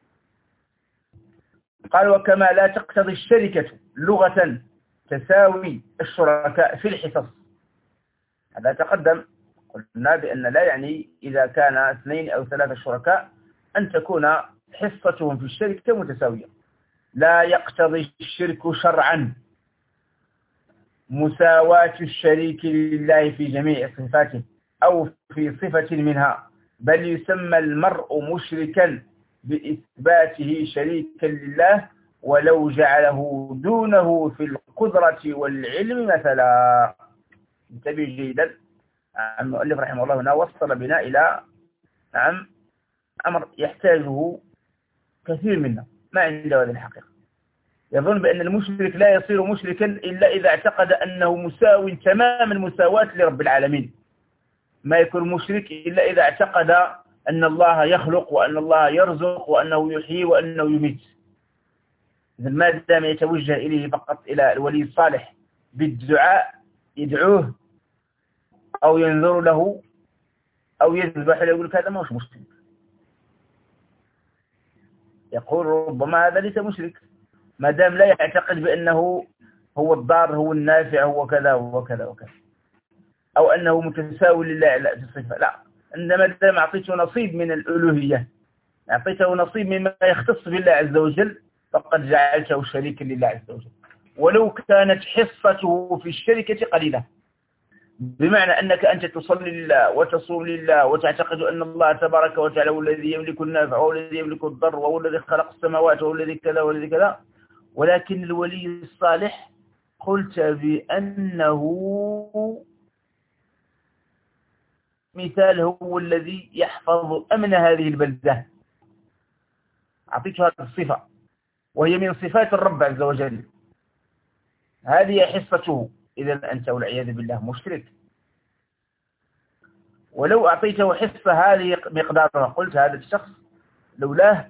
قال: وكما لا تقتضي الشركة لغة تساوي الشركاء في الحصص. هذا تقدم، قلنا بأن لا يعني إذا كان اثنين أو ثلاثة شركاء أن تكون حصتهم في الشركة متساوية. لا يقتضي الشرك شرعا مساواة الشريك لله في جميع صفاته أو في صفة منها، بل يسمى المرء مشركا بإثباته شريكا لله ولو جعله دونه في القدرة والعلم مثلا. انتبه جيدا، المؤلف رحمه الله هنا وصل بنا إلى نعم أمر يحتاجه كثير منا ما عنده هذه الحقيقة. يظن بأن المشرك لا يصير مشركا إلا إذا اعتقد أنه مساو تمام المساواة لرب العالمين. ما يكون مشرك إلا إذا اعتقد أن الله يخلق وأن الله يرزق وأنه يحيي وأنه يميت. إذن ما دام يتوجه إليه فقط إلى الولي الصالح بالدعاء، يدعوه أو ينذر له أو يذبح له، يقول هذا ما هوش مشرك. يقول ربما هذا ليس مشرك ما دام لا يعتقد بأنه هو الضار هو النافع هو كذا وكذا وكذا، أو أنه متساوي لله في الصفة. لا، عندما دام أعطيته نصيب من الألوهية، أعطيته نصيب مما يختص بالله عز وجل، فقد جعلته شريكا لله عز وجل ولو كانت حصته في الشركة قليلة. بمعنى أنك أنت تصلي لله وتصوم لله وتعتقد أن الله تبارك وتعالى هو الذي يملك النافع وهو الذي يملك الضر وهو الذي خلق السماوات وهو الذي كذا وهو الذي كذا، ولكن الولي الصالح قلت بأنه مثال هو الذي يحفظ أمن هذه البلدة. أعطيك هذه الصفة وهي من صفات الرب عز وجل، هذه حصته. إذا أنت والعياذ بالله مشرك. ولو أعطيته حصة هذه مقدارها قلت هذا الشخص لولاه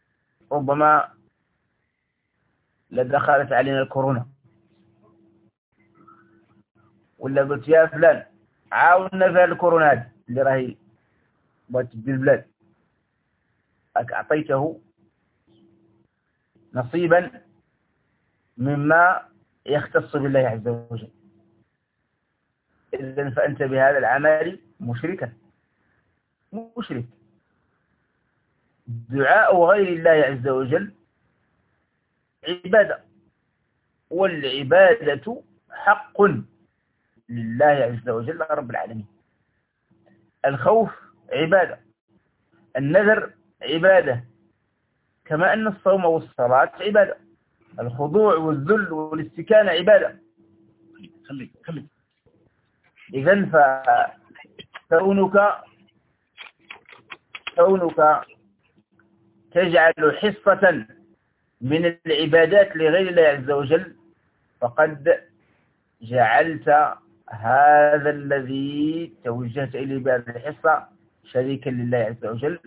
ربما لدخلت علينا الكورونا. ولا قلت يا فلان عاوننا في الكورونا اللي راهي بغات تبدي البلاد، أعطيته نصيبا مما يختص بالله عز وجل، إذن فأنت بهذا العمل مشركا مشرك. دعاء غير الله عز وجل عبادة، والعبادة حق لله عز وجل رب العالمين. الخوف عبادة، النذر عبادة، كما أن الصوم والصلاة عبادة، الخضوع والذل والاستكانة عبادة. خليك خليك إذن فكونك كونك تجعل حصة من العبادات لغير الله عز وجل فقد جعلت هذا الذي توجهت إليه بهذه الحصة شريكا لله عز وجل،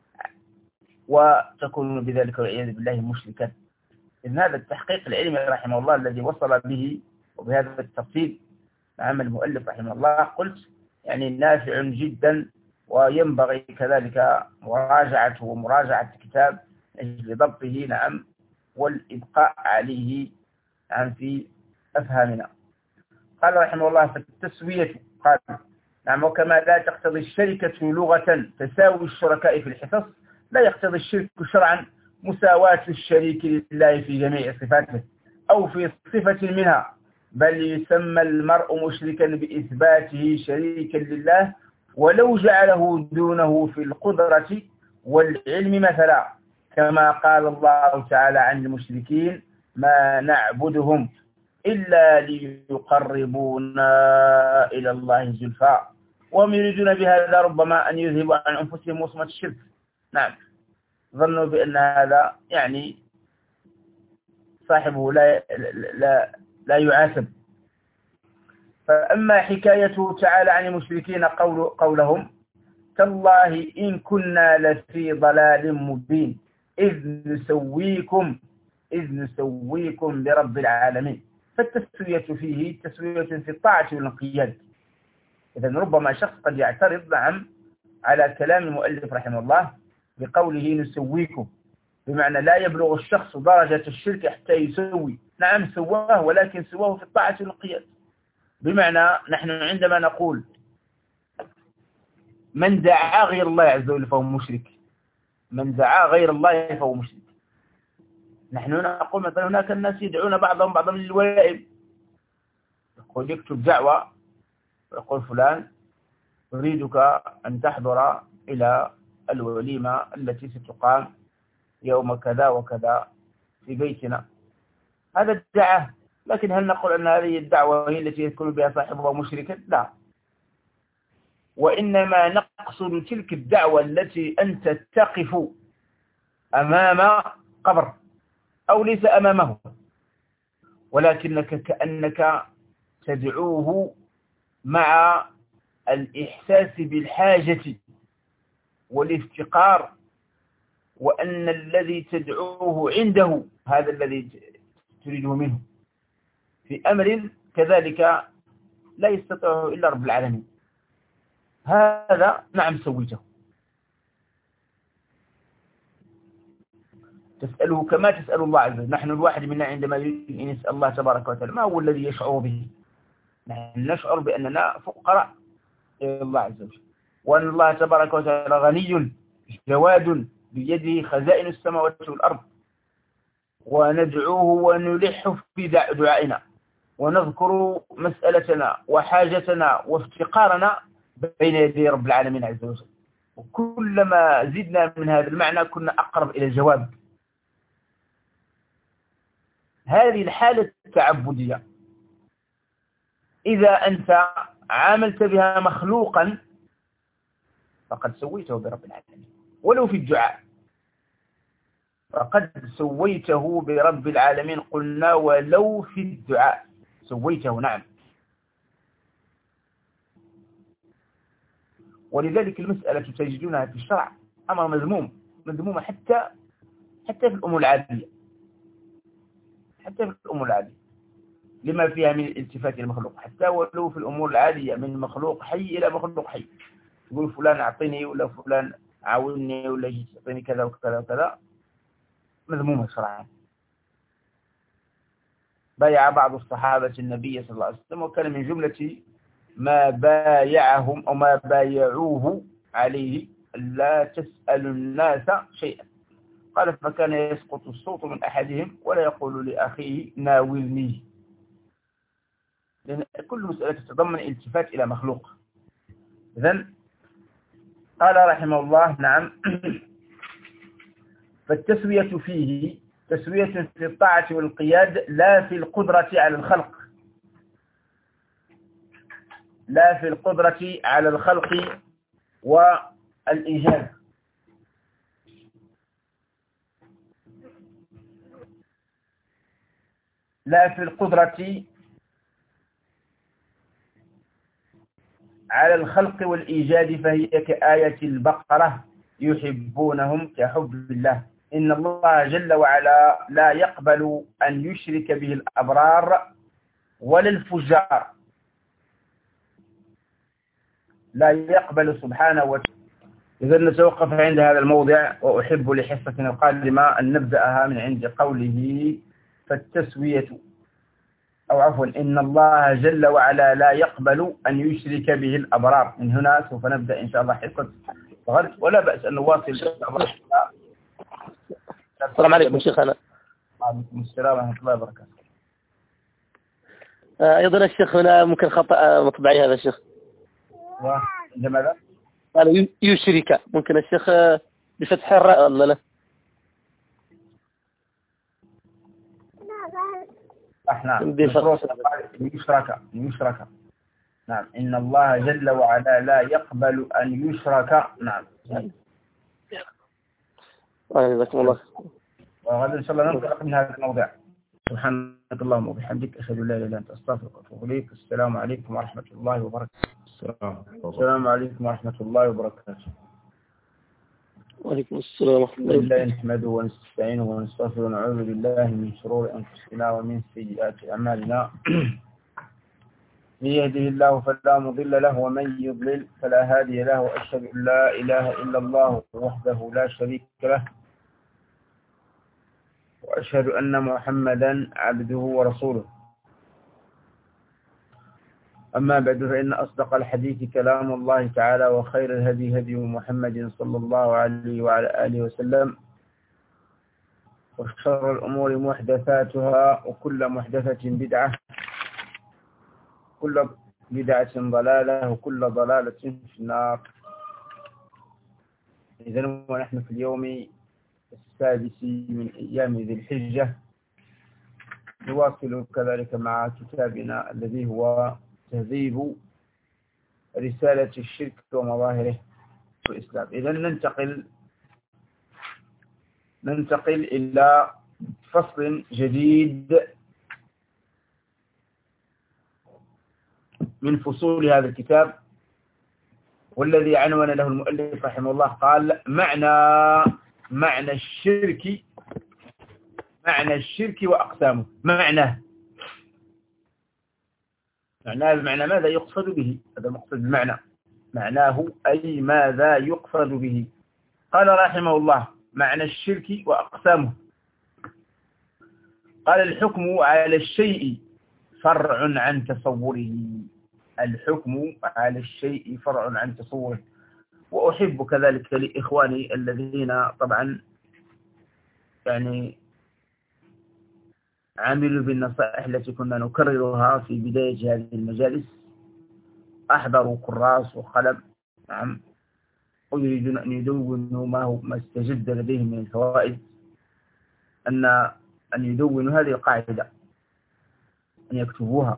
وتكون بذلك والعياذ بالله مشركا. إذن هذا التحقيق العلمي رحمه الله الذي وصل به وبهذا التفصيل عمل المؤلف رحمه الله، قلت يعني نافع جدا، وينبغي كذلك مراجعته ومراجعة الكتاب أجل ضبطه نعم، والإبقاء عليه نعم في أفهامنا. قال رحمه الله فالتسوية، قال نعم وكما لا تقتضي الشركة لغة تساوي الشركاء في الحصص، لا يقتضي الشرك شرعا مساواة الشريك لله في جميع صفاته أو في صفة منها، بل يسمى المرء مشركا بإثباته شريكا لله ولو جعله دونه في القدرة والعلم مثلا، كما قال الله تعالى عن المشركين ما نعبدهم إلا ليقربونا إلى الله زلفى، وهم يريدون بهذا ربما أن يذهبوا عن أنفسهم وصمة الشرك. نعم، ظنوا بأن هذا يعني صاحبه لا لا لا يعاتب. فأما حكايته تعالى عن المشركين قول قولهم تالله إن كنا لفي ضلال مبين إذ نسويكم إذ نسويكم برب العالمين، فالتسوية فيه تسوية في الطاعة والانقياد. إذن ربما شخص قد يعترض نعم على كلام المؤلف رحمه الله بقوله نسويكم، بمعنى لا يبلغ الشخص درجة الشرك حتى يسوي. نعم سواه، ولكن سواه في الطاعة والانقياد. بمعنى نحن عندما نقول من دعا غير الله عز وجل فهو مشرك، من دعا غير الله فهو مشرك. نحن نقول مثلا هناك الناس يدعون بعضهم بعضا للولائم، يقول يكتب دعوة ويقول فلان أريدك أن تحضر إلى الوليمة التي ستقام يوم كذا وكذا في بيتنا. هذا الدعاء، لكن هل نقول أن هذه الدعوة هي التي يذكر بها صاحبها مشركا؟ لا، وإنما نقصد تلك الدعوة التي أنت تقف أمام قبر أو ليس أمامه، ولكنك كأنك تدعوه مع الإحساس بالحاجة والافتقار، وأن الذي تدعوه عنده هذا الذي تريده منه في أمر كذلك لا يستطيعه إلا رب العالمين. هذا نعم سويته. تسأله كما تسأل الله عز وجل. نحن الواحد منا عندما يريد أن يسأل الله تبارك وتعالى ما هو الذي يشعر به؟ نحن نشعر بأننا فقراء إلى الله عز وجل، وأن الله تبارك وتعالى غني جواد بيده خزائن السماوات والأرض، وندعوه ونلح في دعائنا ونذكر مسألتنا وحاجتنا وافتقارنا بين يدي رب العالمين عز وجل. وكلما زدنا من هذا المعنى كنا أقرب إلى الجواب. هذه الحالة التعبدية إذا أنت عاملت بها مخلوقا فقد سويته برب العالمين، ولو في الدعاء فقد سويته برب العالمين. قلنا ولو في الدعاء سويته. نعم. ولذلك المسألة تجدونها في الشرع أمر مذموم، مذمومة حتى حتى في الأمور العادية، حتى في الأمور العادية. لما فيها من الالتفات إلى المخلوق، حتى ولو في الأمور العادية من مخلوق حي إلى مخلوق حي، تقول فلان أعطيني ولا فلان عاوني ولا جيت أعطيني كذا وكذا وكذا، مذمومة شرعا. بايع بعض الصحابة النبي صلى الله عليه وسلم، وكان من جملة ما بايعهم أو ما بايعوه عليه لا تسأل الناس شيئا. قال فكان يسقط الصوت من أحدهم ولا يقول لأخيه ناولني، لأن كل مسألة تتضمن التفات إلى مخلوق. إذن قال رحمه الله نعم فالتسوية فيه تسوية في الطاعة والقياد لا في القدرة على الخلق، لا في القدرة على الخلق والإيجاد. لا في القدرة على الخلق والإيجاد، فهي كآية البقرة يحبونهم كحب الله. إن الله جل وعلا لا يقبل أن يشرك به الأبرار ولا الفجار، لا يقبل سبحانه وتعالى. إذا نتوقف عند هذا الموضع، وأحب لحصتنا القادمة أن نبدأها من عند قوله فالتسوية، أو عفوا إن الله جل وعلا لا يقبل أن يشرك به الأبرار. من هنا سوف نبدأ إن شاء الله حصة غد، ولا بأس أن نواصل. السلام عليكم شيخنا. وعليكم السلام ورحمة الله وبركاته. أيضا الشيخ هنا ممكن خطأ مطبعي هذا الشيخ. لماذا؟ قالوا يشرك، ممكن الشيخ بفتح الراء ولا لا؟ احنا يشرك يشرك نعم. إن الله جل وعلا لا يقبل أن يشرك. نعم. جزاكم الله. وغدا إن شاء الله ننطلق من هذا الموضوع. سبحانك اللهم وبحمدك، أشهد أن لا إله إلا أنت، أستغفرك وأتوب إليك. السلام عليكم ورحمة الله وبركاته. السلام عليكم ورحمة الله وبركاته. وعليكم السلام ورحمة الله وبركاته. نحمده ونستعينه ونستغفره ونعوذ بالله من شرور أنفسنا ومن سيئات أعمالنا. من يهده الله فلا مضل له ومن يضلل فلا هادي له، وأشهد أن لا إله إلا الله وحده لا شريك له، وأشهد أن محمدا عبده ورسوله. أما بعد، فإن أصدق الحديث كلام الله تعالى، وخير الهدي هدي محمد صلى الله عليه وعلى آله وسلم، وشر الأمور محدثاتها، وكل محدثة بدعة، كل بدعة ضلالة، وكل ضلالة في النار. إذن ونحن في اليوم السادس من أيام ذي الحجة، نواصل كذلك مع كتابنا الذي هو تهذيب رسالة الشرك ومظاهره في الإسلام. إذن ننتقل ننتقل إلى فصل جديد من فصول هذا الكتاب، والذي عنون له المؤلف رحمه الله قال معنى معنى الشرك معنى الشرك وأقسامه. معناه معناه المعنى ماذا يقصد به، هذا مقصد المعنى، معناه أي ماذا يقصد به. قال رحمه الله معنى الشرك وأقسامه. قال الحكم على الشيء فرع عن تصوره. الحكم على الشيء فرع عن تصوره. وأحب كذلك لإخواني الذين طبعا يعني عملوا بالنصائح التي كنا نكررها في بداية هذه المجالس، أحضروا كراس وقلم نعم، ويريدون أن يدونوا ما هو ما استجد لديهم من الفوائد، أن أن يدونوا هذه القاعدة، أن يكتبوها.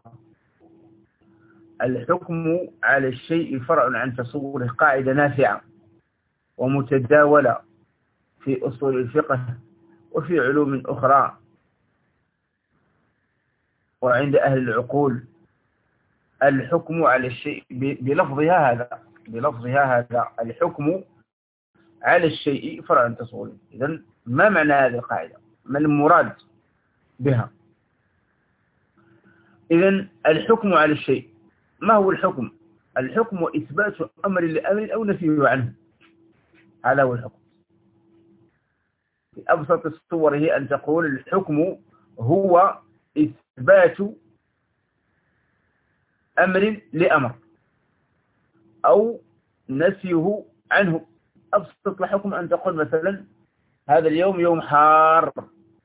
الحكم على الشيء فرع عن تصوره، قاعدة نافعة ومتداولة في أصول الفقه وفي علوم أخرى وعند أهل العقول. الحكم على الشيء بلفظها هذا بلفظها هذا الحكم على الشيء فرع عن تصوره. إذن ما معنى هذه القاعدة؟ ما المراد بها؟ إذن الحكم على الشيء، ما هو الحكم؟ الحكم إثبات أمر لأمر أو نفيه عنه، هذا هو الحكم. في أبسط الصور هي أن تقول الحكم هو إثبات أمر لأمر أو نفيه عنه. أبسط الحكم أن تقول مثلا هذا اليوم يوم حار،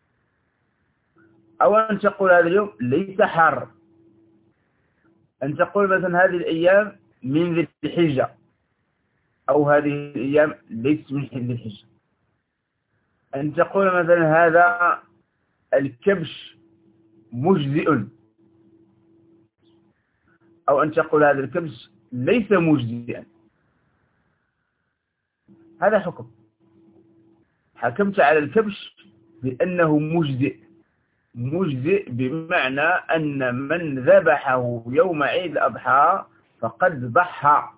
أو أن تقول هذا اليوم ليس حار. أن تقول مثلا هذه الأيام من ذي الحجة، أو هذه الأيام ليست من ذي الحجة. أن تقول مثلا هذا الكبش مجزئ، أو أن تقول هذا الكبش ليس مجزئا. هذا حكم، حكمت على الكبش بأنه مجزئ. مجزئ بمعنى أن من ذبحه يوم عيد الأضحى فقد ضحى.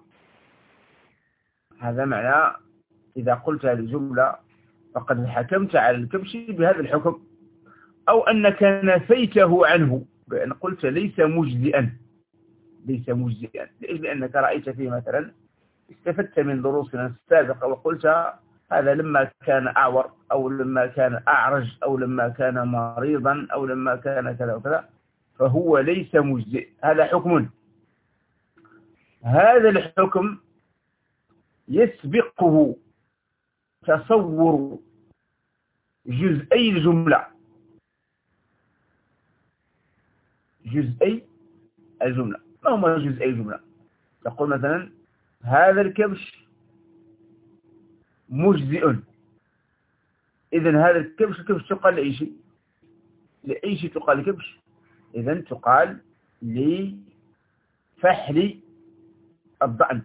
هذا معنى إذا قلت هذه الجملة فقد حكمت على الكبش بهذا الحكم. أو أنك نفيته عنه بأن قلت ليس مجزئا، ليس مجزئا لأنك رأيت فيه مثلا، استفدت من دروسنا السابقة وقلت هذا لما كان أعور، أو لما كان أعرج، أو لما كان مريضا، أو لما كان كذا وكذا، فهو ليس مجزئ. هذا حكم. هذا الحكم يسبقه تصور جزئي الجملة، جزئي الجملة. ما هما جزئي الجملة؟ تقول مثلا هذا الكبش مجزئ. إذن هذا الكبش، الكبش تقال لأي شيء؟ لأي شيء تقال كبش؟ إذن تقال لفحل الضأن.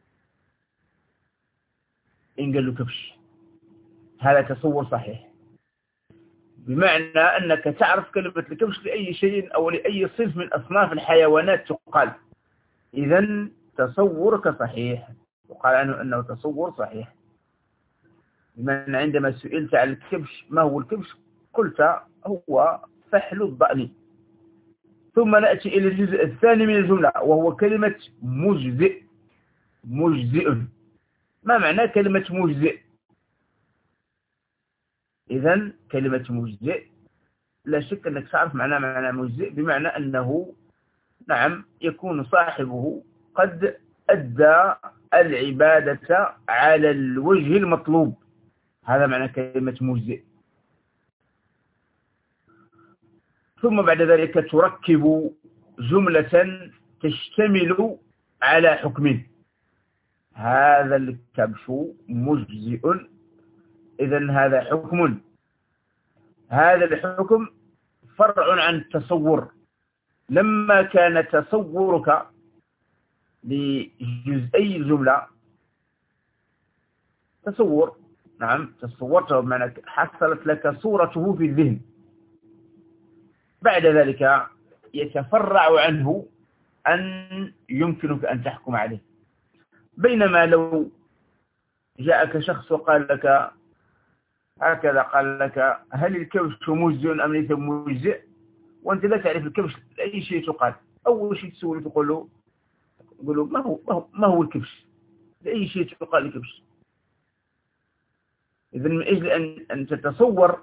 إن قال له كبش، هذا تصور صحيح، بمعنى أنك تعرف كلمة الكبش لأي شيء أو لأي صنف من أصناف الحيوانات تقال. إذن تصورك صحيح، وقال عنه أنه تصور صحيح. بمعنى عندما سئلت عن الكبش ما هو الكبش، قلت هو فحل الضأن. ثم نأتي إلى الجزء الثاني من الجملة وهو كلمة مجزئ. مجزئ، ما معنى كلمة مجزئ؟ إذن كلمة مجزئ لا شك أنك تعرف معنى معنى مجزئ، بمعنى أنه نعم يكون صاحبه قد أدى العبادة على الوجه المطلوب. هذا معنى كلمة مجزئ. ثم بعد ذلك تركب جملة تشتمل على حكم. هذا الكبش مجزئ، إذن هذا حكم. هذا الحكم فرع عن التصور. لما كان تصورك لجزئي الجملة تصور، نعم تصورته بمعنى حصلت لك صورته في الذهن، بعد ذلك يتفرع عنه أن يمكنك أن تحكم عليه. بينما لو جاءك شخص وقال لك هكذا، قال لك هل الكبش مجزئ أم ليس مجزئ، وأنت لا تعرف الكبش أي شيء تقال، أول شيء تسوله تقول له تقول له ما هو ما هو, ما هو الكبش، لأي شيء تقال الكبش. إذن من أجل أن أن تتصور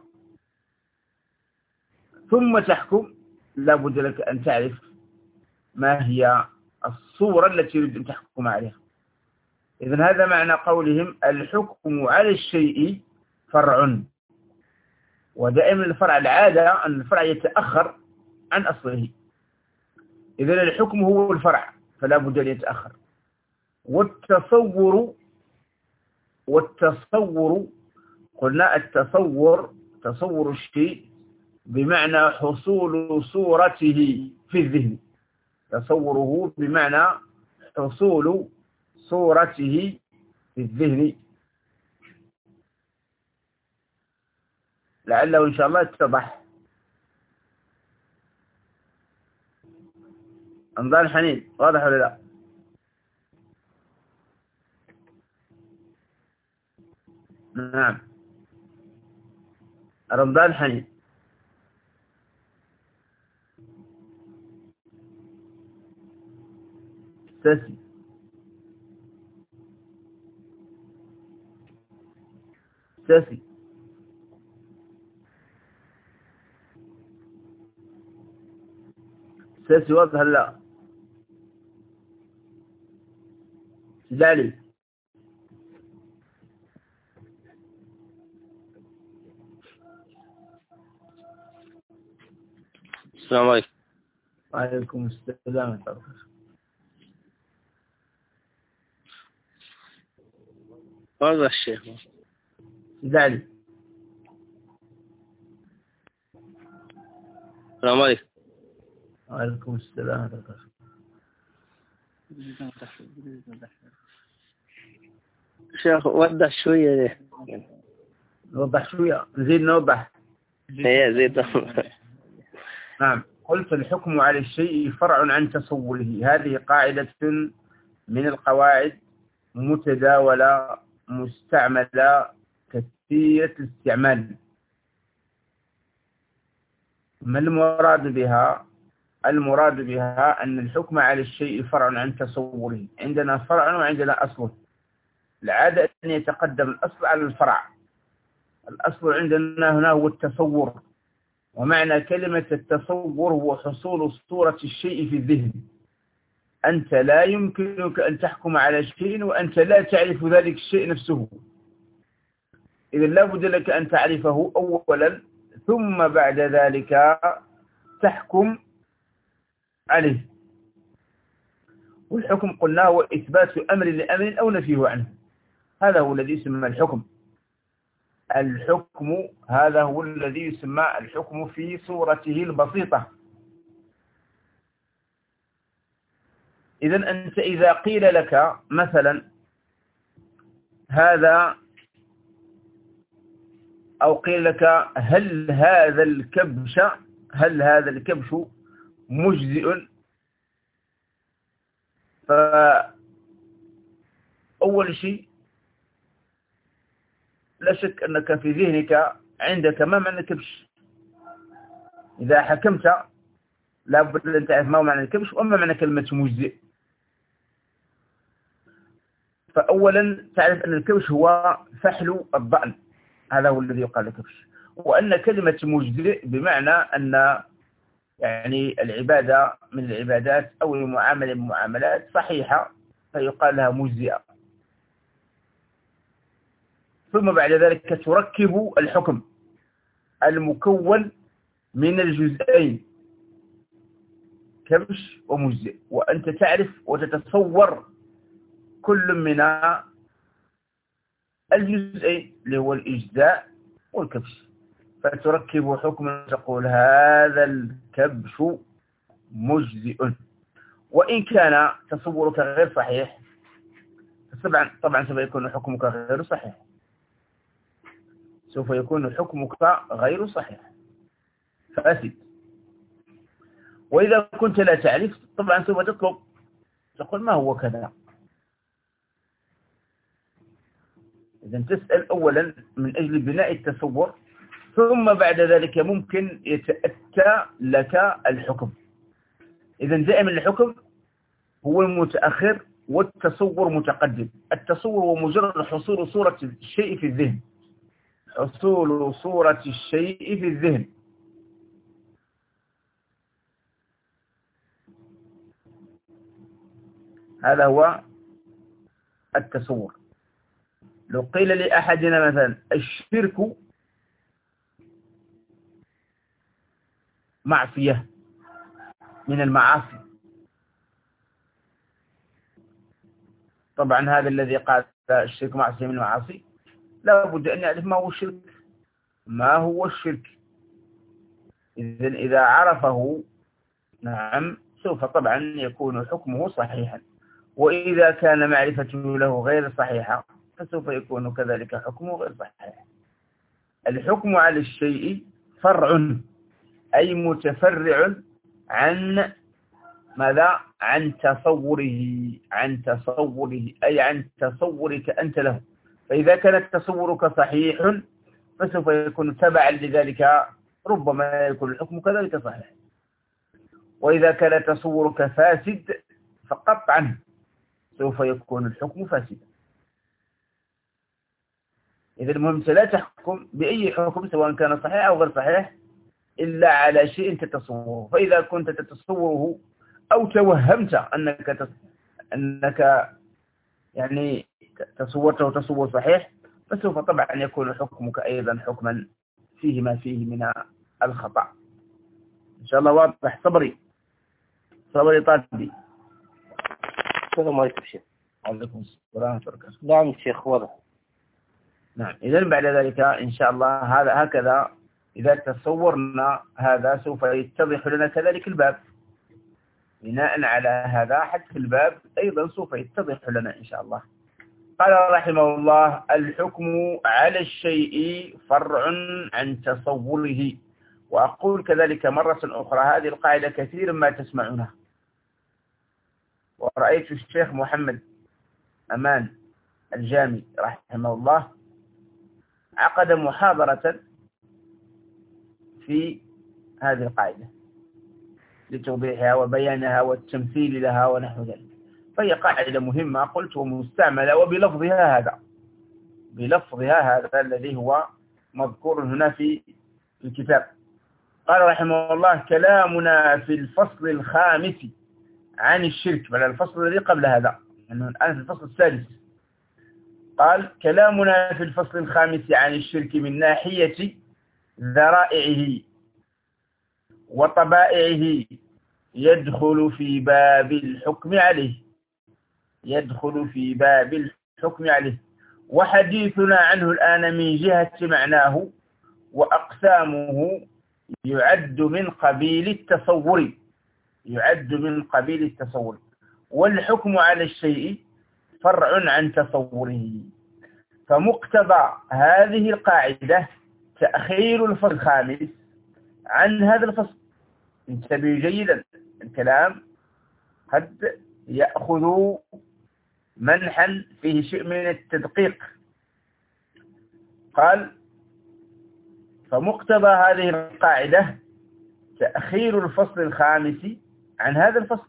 ثم تحكم لابد لك أن تعرف ما هي الصورة التي تريد أن تحكم عليها. إذن هذا معنى قولهم الحكم على الشيء فرع. ودائما الفرع العادة أن الفرع يتأخر عن أصله. إذن الحكم هو الفرع فلا بد أن يتأخر. والتصور والتصور قلنا التصور تصور الشيء بمعنى حصول صورته في الذهن. تصوره بمعنى حصول صورته في الذهن. لعله إن شاء الله اتضح. رمضان حنين واضح ولا لا؟ نعم رمضان حنين. ساسي ساسي ساسي واضح هلا سيدالي. السلام عليكم. وعليكم السلام ورحمة الله. واضح الشيخ. سيدالي. السلام عليكم. وعليكم السلام ورحمة الله. شيخ وضح شوية ليه. نوضح شوية نزيد نوضح. هي زيد. نعم قلت الحكم على الشيء فرع عن تصوره. هذه قاعدة من القواعد متداولة مستعملة كثيرة الاستعمال. ما المراد بها؟ المراد بها أن الحكم على الشيء فرع عن تصوره. عندنا فرع وعندنا أصل. العادة أن يتقدم الأصل على الفرع. الأصل عندنا هنا هو التصور، ومعنى كلمة التصور هو حصول صورة الشيء في الذهن. أنت لا يمكنك أن تحكم على شيء وأنت لا تعرف ذلك الشيء نفسه. إذن لا بد لك أن تعرفه أولا ثم بعد ذلك تحكم عليه. والحكم قلنا هو إثبات أمر لأمر أو نفيه عنه. هذا هو الذي يسمى الحكم. الحكم هذا هو الذي يسمى الحكم في صورته البسيطة. إذن أنت إذا قيل لك مثلا هذا، أو قيل لك هل هذا الكبش هل هذا الكبش مجزئ، فأول شيء لا شك أنك في ذهنك عندك ما معنى الكبش. إذا حكمت لا بد أن تعرف ما معنى الكبش وما معنى كلمة مجزئ. فأولا تعرف أن الكبش هو فحل الضأن، هذا هو الذي يقال الكبش، وأن كلمة مجزئ بمعنى أن يعني العبادة من العبادات أو المعاملة من المعاملات صحيحة فيقال لها مجزئة. ثم بعد ذلك تركب الحكم المكون من الجزئين كبش ومجزئ، وأنت تعرف وتتصور كل من الجزئين اللي هو الإجزاء والكبش، فتركب حكما تقول هذا الكبش مجزئ. وإن كان تصورك غير صحيح طبعا طبعا سوف يكون حكمك غير صحيح سوف يكون حكمك غير صحيح فاسد. وإذا كنت لا تعرف طبعا سوف تطلب تقول ما هو كذا. إذا تسأل أولا من أجل بناء التصور، ثم بعد ذلك ممكن يتأتى لك الحكم. إذا دائما الحكم هو المتأخر والتصور متقدم. التصور هو مجرد حصول صورة الشيء في الذهن، حصول صورة الشيء في الذهن. هذا هو التصور. لو قيل لأحدنا مثلا الشرك معصية من المعاصي، طبعا هذا الذي قال الشرك معصية من المعاصي لا بد أن يعرف ما هو الشرك ما هو الشرك. إذن إذا عرفه نعم سوف طبعا يكون حكمه صحيحا، وإذا كان معرفته له غير صحيحة فسوف يكون كذلك حكمه غير صحيح. الحكم على الشيء فرع أي متفرع عن ماذا؟ عن تصوره عن تصوره أي عن تصورك أنت له. فإذا كان تصورك صحيح فسوف يكون تبعا لذلك ربما يكون الحكم كذلك صحيح. وإذا كان تصورك فاسد فقطعا سوف يكون الحكم فاسدا. إذا المهم لا تحكم بأي حكم سواء كان صحيح أو غير صحيح إلا على شيء تتصوره. فإذا كنت تتصوره أو توهمت أنك تس... أنك يعني تصورته تصور صحيح، فسوف طبعا يكون حكمك أيضا حكما فيه ما فيه من الخطأ. إن شاء الله واضح. صبري صبري طالبي. السلام عليكم شيخ. وعليكم السلام ورحمة الله وبركاته. نعم شيخ واضح. نعم. إذا بعد ذلك إن شاء الله هذا هكذا إذا تصورنا هذا سوف يتضح لنا كذلك الباب. بناء على هذا حتى الباب أيضا سوف يتضح لنا إن شاء الله. قال رحمه الله: الحكم على الشيء فرع عن تصوره. وأقول كذلك مرة أخرى هذه القاعدة كثيرا ما تسمعونها. ورأيت الشيخ محمد أمان الجامي رحمه الله عقد محاضرة في هذه القاعدة لتوضيحها وبيانها والتمثيل لها ونحو ذلك. فهي قاعدة مهمة قلت ومستعملة وبلفظها هذا بلفظها هذا الذي هو مذكور هنا في الكتاب. قال رحمه الله: كلامنا في الفصل الخامس عن الشرك، بل الفصل الذي قبل هذا، يعني الآن في الفصل السادس. قال: كلامنا في الفصل الخامس عن الشرك من ناحية ذرائعه وطبائعه يدخل في باب الحكم عليه يدخل في باب الحكم عليه وحديثنا عنه الآن من جهة معناه وأقسامه يعد من قبيل التصور يعد من قبيل التصور والحكم على الشيء فرع عن تصوره. فمقتضى هذه القاعدة تأخير الفصل الخامس عن هذا الفصل. انتبهوا جيدا، الكلام قد يأخذ منحا فيه شيء من التدقيق. قال: فمقتضى هذه القاعدة تأخير الفصل الخامس عن هذا الفصل.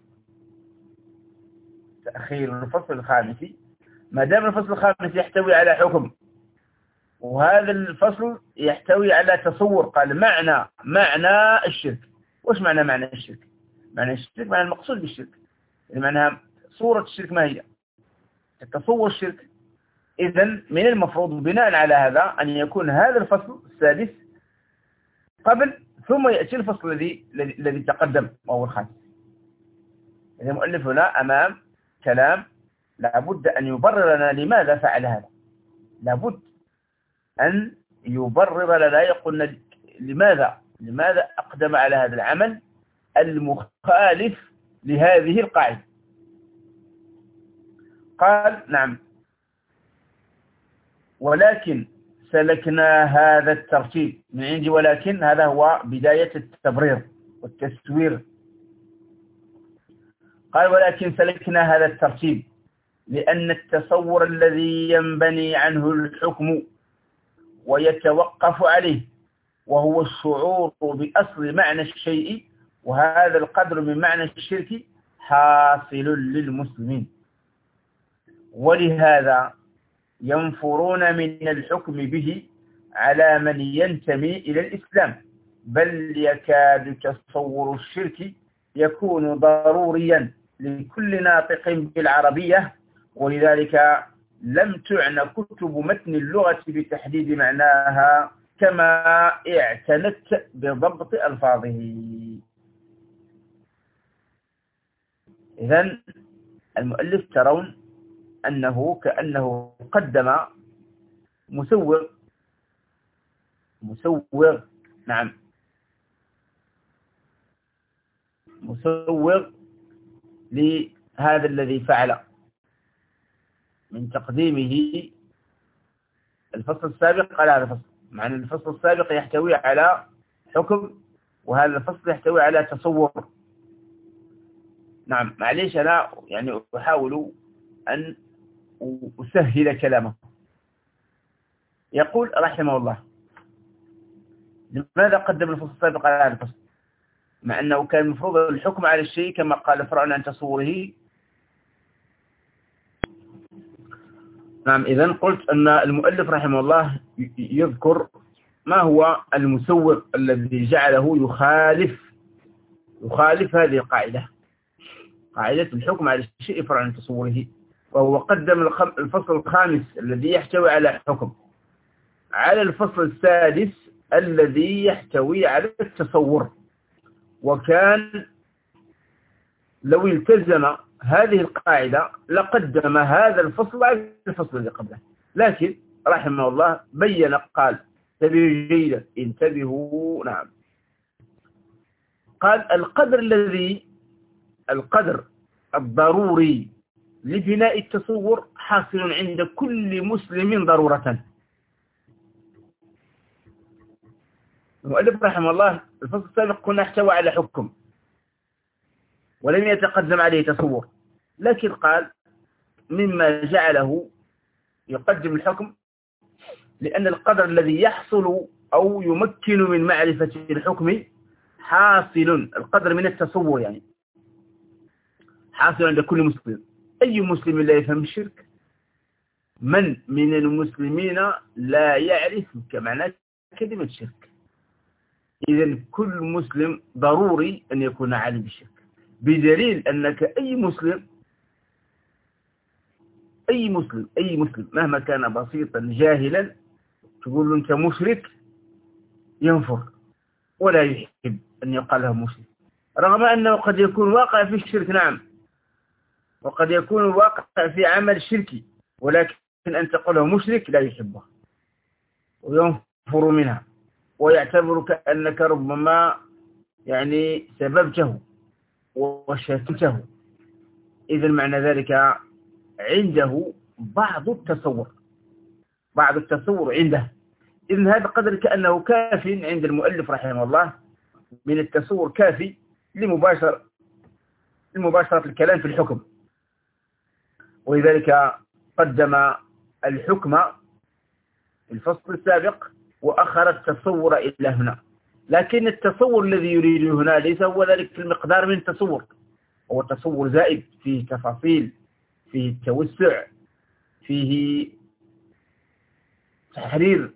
تأخير الفصل الخامس، ما دام الفصل الخامس يحتوي على حكم وهذا الفصل يحتوي على تصور. قال: معنى معنى الشرك. وش معنى معنى الشرك؟ معنى الشرك معنى المقصود بالشرك، يعني معناها صورة الشرك ما هي، تصور الشرك. إذن من المفروض بناء على هذا أن يكون هذا الفصل السادس قبل ثم يأتي الفصل الذي الذي تقدم وهو الخامس. إذا المؤلف هنا أمام كلام لابد أن يبرر لنا لماذا فعل هذا. لابد أن يبرر لنا، يقول لماذا لماذا أقدم على هذا العمل المخالف لهذه القاعدة. قال: نعم، ولكن سلكنا هذا الترتيب من عندي. ولكن هذا هو بداية التبرير والتسوير. قال: ولكن سلكنا هذا الترتيب لأن التصور الذي ينبني عنه الحكم ويتوقف عليه وهو الشعور بأصل معنى الشيء وهذا القدر من معنى الشرك حاصل للمسلمين، ولهذا ينفرون من الحكم به على من ينتمي إلى الإسلام، بل يكاد تصور الشرك يكون ضروريا لكل ناطق بالعربية، ولذلك لم تعنى كتب متن اللغة بتحديد معناها كما اعتنت بضبط ألفاظه. إذن المؤلف ترون أنه كأنه قدم مسوغ مسوغ نعم مسوغ لهذا الذي فعل من تقديمه الفصل السابق على هذا الفصل، مع أن الفصل السابق يحتوي على حكم وهذا الفصل يحتوي على تصور. نعم، معليش أنا يعني أحاول أن أسهل كلامه. يقول رحمه الله: لماذا قدم الفصل السابق على هذا الفصل مع أنه كان المفروض الحكم على الشيء كما قال فرعون عن تصوره نعم. إذن قلت أن المؤلف رحمه الله يذكر ما هو المسوغ الذي جعله يخالف يخالف هذه القاعدة، قاعدة الحكم على الشيء فرع عن تصوره. وهو قدم الفصل الخامس الذي يحتوي على حكم على الفصل السادس الذي يحتوي على التصور. وكان لو التزم هذه القاعدة لقدم هذا الفصل على الفصل اللي قبله، لكن رحمه الله بين قال انتبهوا جيدا انتبهوا. نعم. قال القدر الذي القدر الضروري لبناء التصور حاصل عند كل مسلم ضرورة. المؤلف رحمه الله الفصل السابق كنا احتوى على حكم ولم يتقدم عليه تصور، لكن قال مما جعله يقدم الحكم لأن القدر الذي يحصل أو يمكن من معرفة الحكم حاصل، القدر من التصور يعني حاصل عند كل مسلم. أي مسلم لا يفهم الشرك؟ من من المسلمين لا يعرف كمعنى كلمة الشرك؟ إذن كل مسلم ضروري أن يكون عالم بالشرك، بدليل أنك أي مسلم أي مسلم أي مسلم مهما كان بسيطا جاهلا تقول له أنت مشرك ينفر ولا يحب أن يقال له مشرك، رغم أنه قد يكون واقع في الشرك. نعم. وقد يكون واقع في عمل شركي، ولكن أن تقوله مشرك لا يحبه وينفر منها ويعتبرك أنك ربما يعني سببته وشتمته. إذن معنى ذلك عنده بعض التصور بعض التصور عنده. إذن هذا قدر كأنه كافٍ عند المؤلف رحمه الله من التصور، كافي لمباشرة لمباشرة الكلام في الحكم. ولذلك قدم الحكم في الفصل السابق وأخر التصور إلى هنا. لكن التصور الذي يريده هنا ليس هو ذلك المقدار من التصور، هو تصور زائد فيه تفاصيل، فيه توسع، فيه تحرير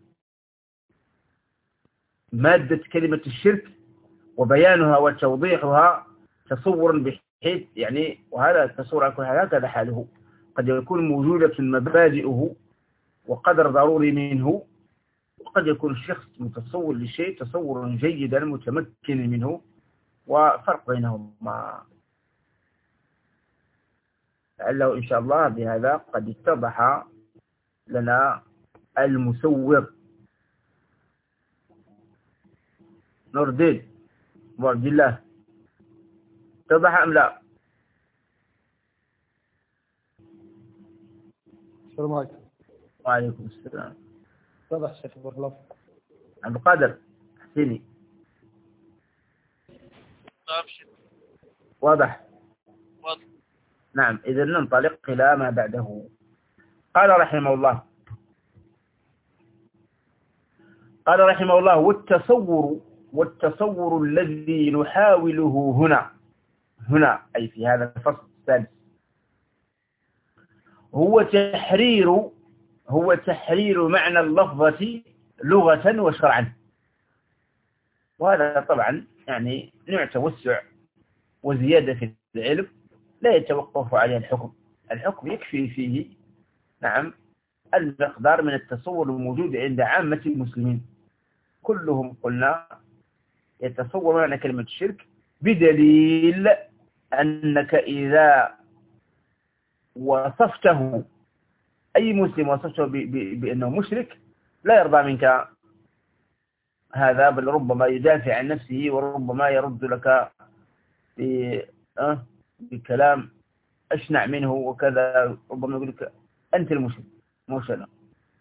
مادة كلمة الشرك وبيانها وتوضيحها تصورا بحيث يعني، وهذا التصور هكذا حاله قد يكون موجودة مبادئه وقدر ضروري منه، وقد يكون الشخص متصور للشيء تصورا جيدا متمكن منه، وفرق بينهما. لعله إن شاء الله بهذا قد اتضح لنا المسوغ. نور الدين أبو عبد الله اتضح أم لا؟ السلام عليكم. وعليكم السلام. اتضح شيخ بارك الله فيك. عبد القادر حسيني واضح؟ واضح. نعم. إذا ننطلق إلى ما بعده. قال رحمه الله قال رحمه الله والتصور والتصور الذي نحاوله هنا هنا أي في هذا الفصل السادس هو تحرير هو تحرير معنى اللفظة لغة وشرعا. وهذا طبعا يعني نوع توسع وزيادة في العلم لا يتوقف عليه الحكم. الحكم يكفي فيه نعم المقدار من التصور الموجود عند عامة المسلمين، كلهم قلنا يتصور معنى كلمة الشرك، بدليل أنك إذا وصفته أي مسلم وصفته بأنه مشرك لا يرضى منك هذا، بل ربما يدافع عن نفسه وربما يرد لك بكلام أشنع منه وكذا، ربما يقول لك أنت المشرك مش أنا.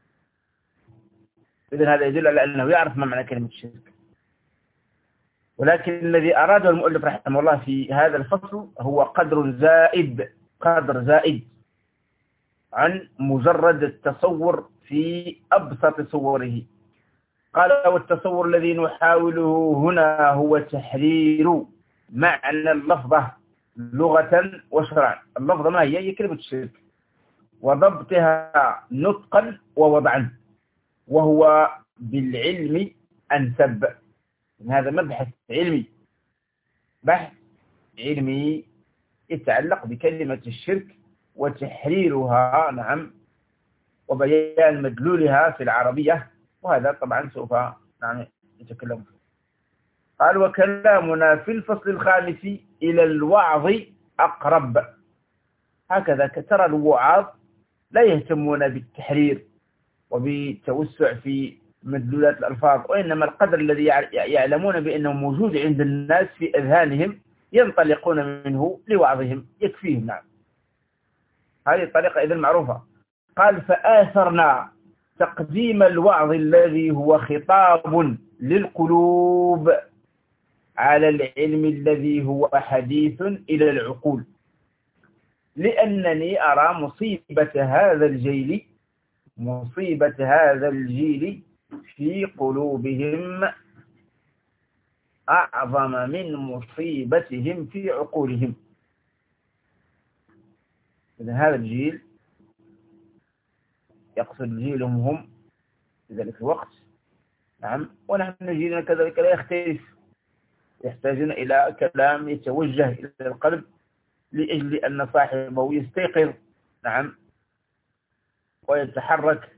إذن هذا يدل على أنه يعرف ما معنى كلمة الشرك. ولكن الذي أراده المؤلف رحمه الله في هذا الفصل هو قدر زائد قدر زائد عن مجرد التصور في أبسط صوره. قال والتصور الذي نحاوله هنا هو تحرير معنى اللفظة لغة وشرعا. اللفظة ما هي؟ هي كلمة الشرك. وضبطها نطقا ووضعا، وهو بالعلم أنسب. هذا مبحث علمي، بحث علمي يتعلق بكلمة الشرك وتحريرها، نعم، وبيان مدلولها في العربية، وهذا طبعا سوف نعم نتكلم فيه. قال: وكلامنا في الفصل الخامس إلى الوعظ أقرب. هكذا ترى الوعاظ لا يهتمون بالتحرير وبالتوسع في مدلولات الألفاظ، وإنما القدر الذي يعلمون بأنه موجود عند الناس في أذهانهم ينطلقون منه لوعظهم يكفيهم. نعم، هذه الطريقة إذن معروفة. قال: فآثرنا تقديم الوعظ الذي هو خطاب للقلوب على العلم الذي هو حديث إلى العقول، لأنني أرى مصيبة هذا الجيل مصيبة هذا الجيل في قلوبهم أعظم من مصيبتهم في عقولهم. إذن هذا الجيل يقصد جيلهم هم في ذلك الوقت، نعم، ونحن جيلنا كذلك لا يختلف، يحتاجون إلى كلام يتوجه إلى القلب لأجل أن صاحبه يستيقظ، نعم، ويتحرك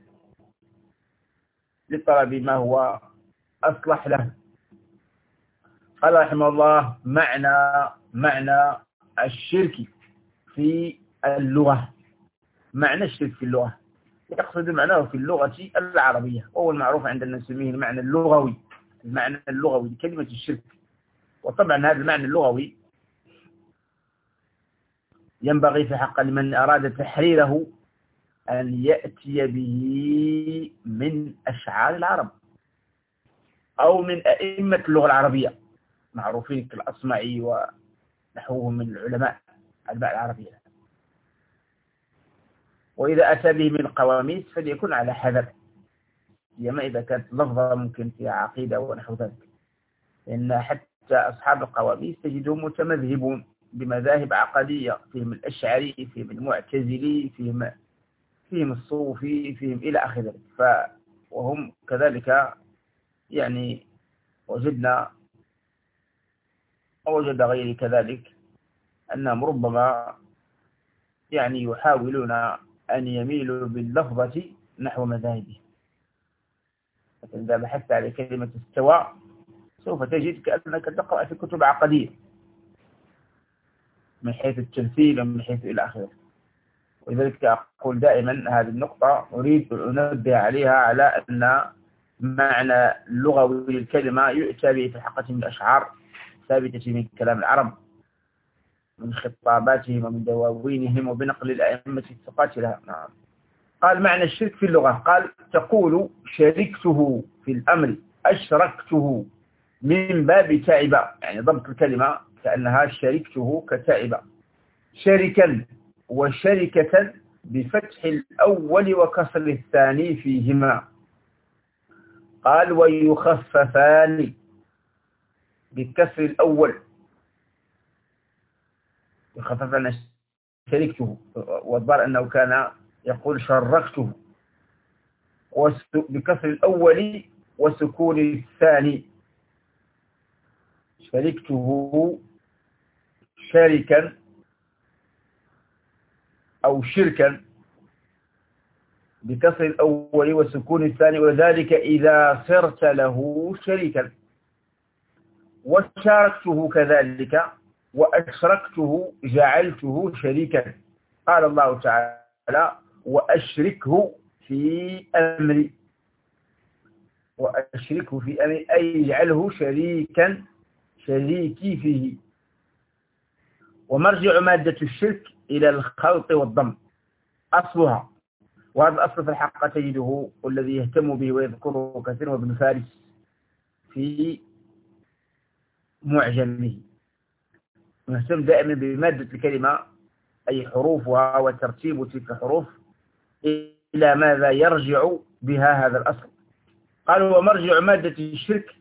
لطلب ما هو أصلح له. قال رحمه الله: معنى معنى الشرك في اللغة. معنى الشرك في اللغة يقصد معناه في اللغة العربية، وهو المعروف عندنا نسميه المعنى اللغوي، المعنى اللغوي لكلمة الشرك. وطبعا هذا المعنى اللغوي ينبغي في حق لمن أراد تحريره أن يأتي به من أشعار العرب أو من أئمة اللغة العربية معروفين كالأصمعي ونحوهم من العلماء علماء العربية. وإذا أتى به من القواميس فليكن على حذر، سيما إذا كانت لفظة ممكن فيها عقيدة ونحو ذلك، لأن حتى أصحاب القواميس تجدهم متمذهبون بمذاهب عقدية، فيهم الأشعري، فيهم المعتزلي، فيهم فيهم الصوفي، فيهم إلى آخر ذلك. ف وهم كذلك يعني وجدنا ووجد غيري كذلك أنهم ربما يعني يحاولون أن يميلوا باللفظة نحو مذاهبه. إذا بحثت على كلمة استوى سوف تجد كأنك تقرأ في كتب عقدية من حيث التمثيل ومن حيث إلى آخره. ولذلك أقول دائما هذه النقطة أريد أن أنبه عليها، على أن معنى اللغوي للكلمة يؤتى به في الحقيقة من الأشعار ثابتة من كلام العرب، من خطاباتهم ومن دواوينهم وبنقل الأئمة الثقات لها. نعم. قال: معنى الشرك في اللغة، قال: تقول شركته في الأمر، أشركته، من باب تعب، يعني ضبط الكلمة كأنها شركته كتعب، شركا وشركة بفتح الأول وكسر الثاني فيهما. قال: ويخففان بالكسر الأول، يخففان شركته، والظاهر أنه كان يقول شركته، بكسر الأول وسكون الثاني، شركته شركا أو شركا بكسر الأول وسكون الثاني، وذلك إذا صرت له شريكا. وشاركته كذلك، وأشركته جعلته شريكا. قال الله تعالى: وأشركه في أمري، وأشركه في أمري أي يجعله شريكا شريكي فيه. ومرجع مادة الشرك إلى الخلط والضم أصلها، وهذا الأصل في الحق تجده والذي يهتم به ويذكره كثير وابن فارس في معجمه، يهتم دائما بمادة الكلمة أي حروفها وترتيب تلك الحروف إلى ماذا يرجع بها هذا الأصل. قالوا: ومرجع مادة الشرك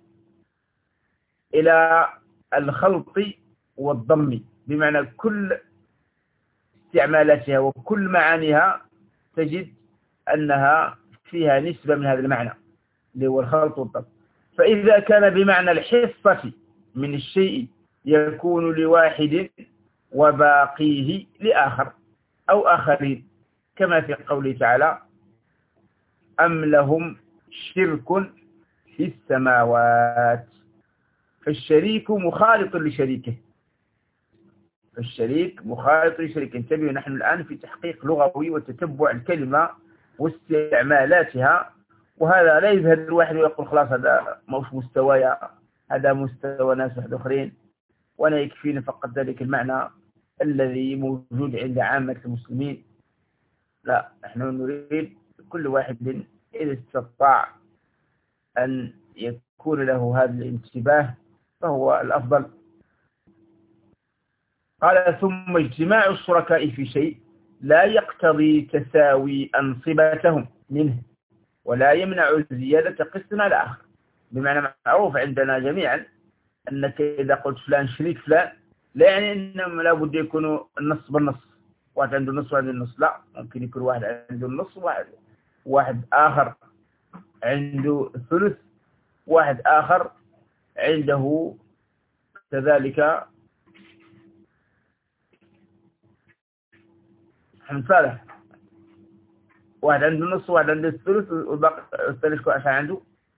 إلى الخلط والضم، بمعنى كل استعمالاتها وكل معانيها تجد أنها فيها نسبة من هذا المعنى اللي هو الخلط والطبع. فإذا كان بمعنى الحصة من الشيء يكون لواحد وباقيه لآخر أو آخرين، كما في قوله تعالى أم لهم شرك في السماوات. فالشريك مخالط لشريكه، فالشريك مخالط لشريكه. انتبهوا، نحن الآن في تحقيق لغوي وتتبع الكلمة واستعمالاتها، وهذا لا يذهب الواحد ويقول خلاص هذا موش مستوايا، هذا مستوى ناس واحد آخرين وأنا يكفيني فقط ذلك المعنى الذي موجود عند عامة المسلمين. لا، نحن نريد كل واحد إذا استطاع أن يكون له هذا الانتباه فهو الأفضل. قال ثم اجتماع الشركاء في شيء لا يقتضي تساوي أنصبتهم منه ولا يمنع زيادة قسط على آخر. بمعنى معروف عندنا جميعا أنك إذا قلت فلان شريك فلان لا يعني أنهم لا بد يكونوا النص بالنص، واحد عنده النص وواحد النص، لا، ممكن يكون واحد عنده النص وواحد واحد آخر عنده الثلث، واحد آخر عنده كذلك محمد صالح، واحد عنده النص وواحد عنده الثلث والباقي الثالث عشان عنده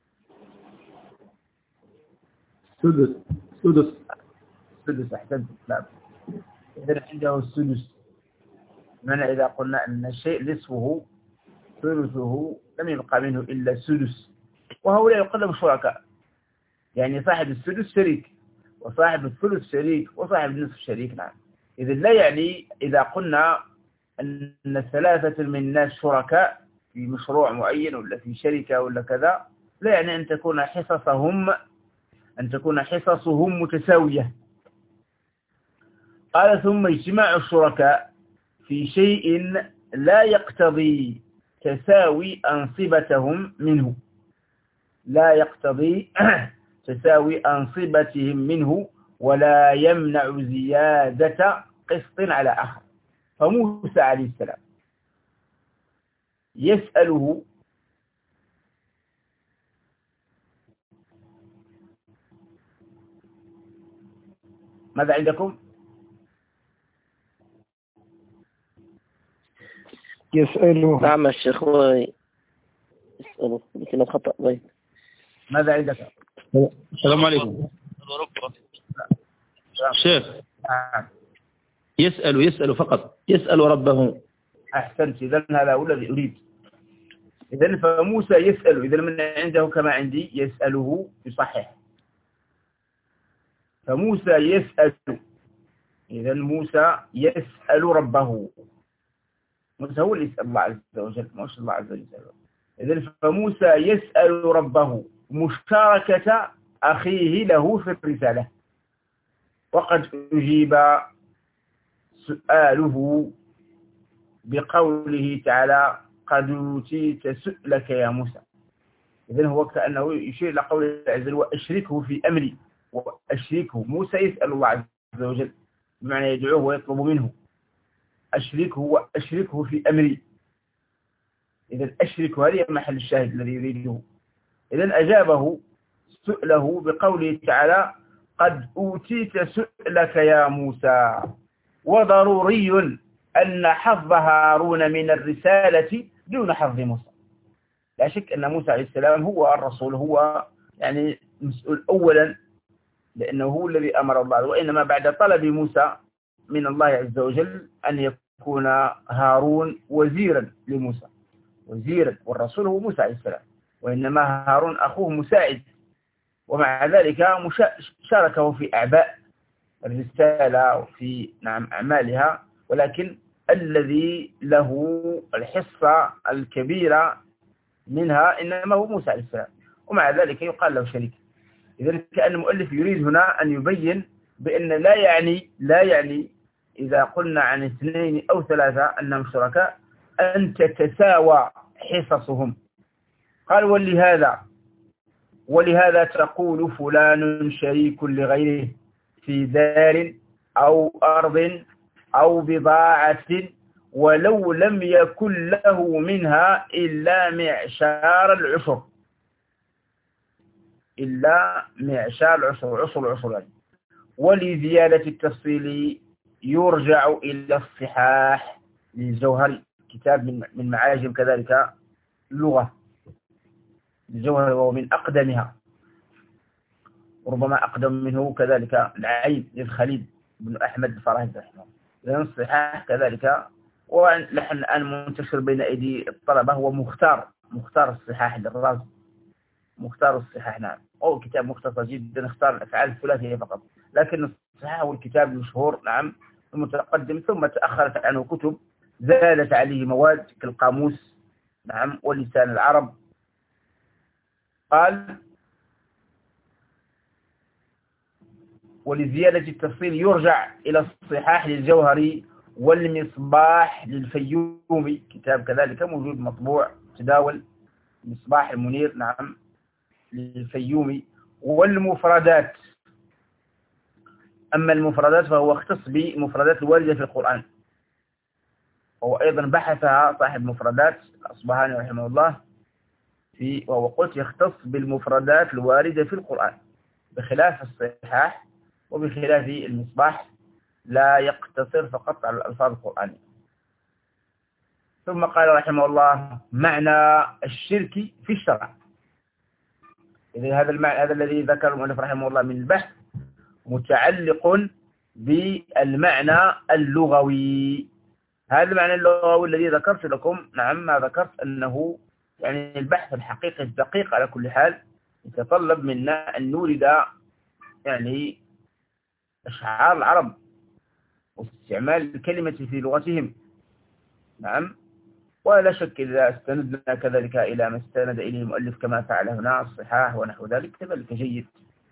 سدس سدس سدس. أحسنت. لا، إذا عنده السدس، معنى إذا قلنا أن الشيء نصفه ثلثه لم يبقى منه إلا السدس، وهؤلاء يقدم شركاء، يعني صاحب السدس شريك وصاحب الثلث شريك وصاحب النصف شريك. نعم. إذا لا يعني إذا قلنا أن ثلاثة من الناس شركاء في مشروع معين ولا في شركة ولا كذا، لا يعني أن تكون حصصهم أن تكون حصصهم متساوية. قال ثم اجتماع الشركاء في شيء لا يقتضي تساوي أنصبتهم منه، لا يقتضي تساوي أنصبتهم منه ولا يمنع زيادة قسط على آخر. فموسى عليه السلام يسأله ماذا عندكم؟ يسأله. نعم الشيخ، يسأله لكن الخطأ ضيق. ماذا عندك؟ السلام عليكم شيخ. يسأل يسأل فقط، يسأل ربه. أحسنت. إذن هذا هو الذي أريد. إذن فموسى يسأل، إذن من عنده كما عندي يسأله يصحح. فموسى يسأل، إذن موسى يسأل ربه. موسى هو اللي يسأل الله عز وجل، مش الله عز وجل. إذن فموسى يسأل ربه مشاركة أخيه له في الرسالة، وقد أجيب سؤاله بقوله تعالى قد أوتيت سؤلك يا موسى. إذن هو كأنه يشير إلى قوله عز وجل وأشركه في أمري، وأشركه. موسى يسأل الله عز وجل بمعنى يدعوه ويطلب منه أشركه وأشركه في أمري. إذن أشركه هذه محل الشاهد الذي يريده. إذن أجابه سؤله بقوله تعالى قد أوتيت سؤلك يا موسى. وضروري أن حظ هارون من الرسالة دون حظ موسى. لا شك أن موسى عليه السلام هو الرسول، هو يعني مسؤول أولا لأنه هو الذي أمر الله، وإنما بعد طلب موسى من الله عز وجل أن يكون هارون وزيرا لموسى، وزيرا، والرسول هو موسى عليه السلام، وإنما هارون أخوه مساعد، ومع ذلك شاركه في أعباء الرسالة وفي نعم أعمالها، ولكن الذي له الحصة الكبيرة منها إنما هو موسى عليه السلام، ومع ذلك يقال له شريك. إذن كأن المؤلف يريد هنا أن يبين بأن لا يعني لا يعني إذا قلنا عن اثنين أو ثلاثة أنهم شركاء أن تتساوى حصصهم. قال ولهذا ولهذا تقول فلان شريك لغيره في دار أو أرض أو بضاعة ولو لم يكن له منها إلا معشار العشر، إلا معشار العشر، عشر العشر يعني. ولزيادة التفصيل يرجع إلى الصحاح للجوهري، كتاب من من معاجم كذلك اللغة الجوهري، وهو من أقدمها، ربما أقدم منه كذلك العين للخليل بن أحمد الفراهيدي رحمه الله. لأن الصحاح كذلك ونحن الآن منتشر بين أيدي الطلبة هو مختار مختار الصحاح للرازي، مختار الصحاح نعم، أو كتاب مختصر جدا اختار الأفعال الثلاثية فقط، لكن الصحاح هو الكتاب المشهور نعم المتقدم، ثم تأخرت عنه كتب زادت عليه مواد كالقاموس نعم ولسان العرب. قال ولزيادة التفصيل يرجع إلى الصحاح للجوهري والمصباح للفيومي، كتاب كذلك موجود مطبوع تداول، مصباح المنير نعم للفيومي. والمفردات، أما المفردات فهو اختص بمفردات الواردة في القرآن، وهو أيضا بحثها صاحب مفردات الأصبهاني رحمه الله في، وهو قلت يختص بالمفردات الواردة في القرآن بخلاف الصحاح وبخلاف المصباح لا يقتصر فقط على الألفاظ القرآنية. ثم قال رحمه الله معنى الشرك في الشرع. إذا هذا المعنى هذا الذي ذكر المؤلف رحمه الله من البحث متعلق بالمعنى اللغوي. هذا المعنى اللغوي الذي ذكرت لكم نعم ما ذكرت أنه يعني البحث الحقيقي الدقيق على كل حال يتطلب منا أن نورد يعني أشعار العرب واستعمال الكلمة في لغتهم نعم. ولا شك إذا استندنا كذلك إلى ما استند إليه المؤلف كما فعل هنا الصحاح ونحو ذلك كذلك جيد.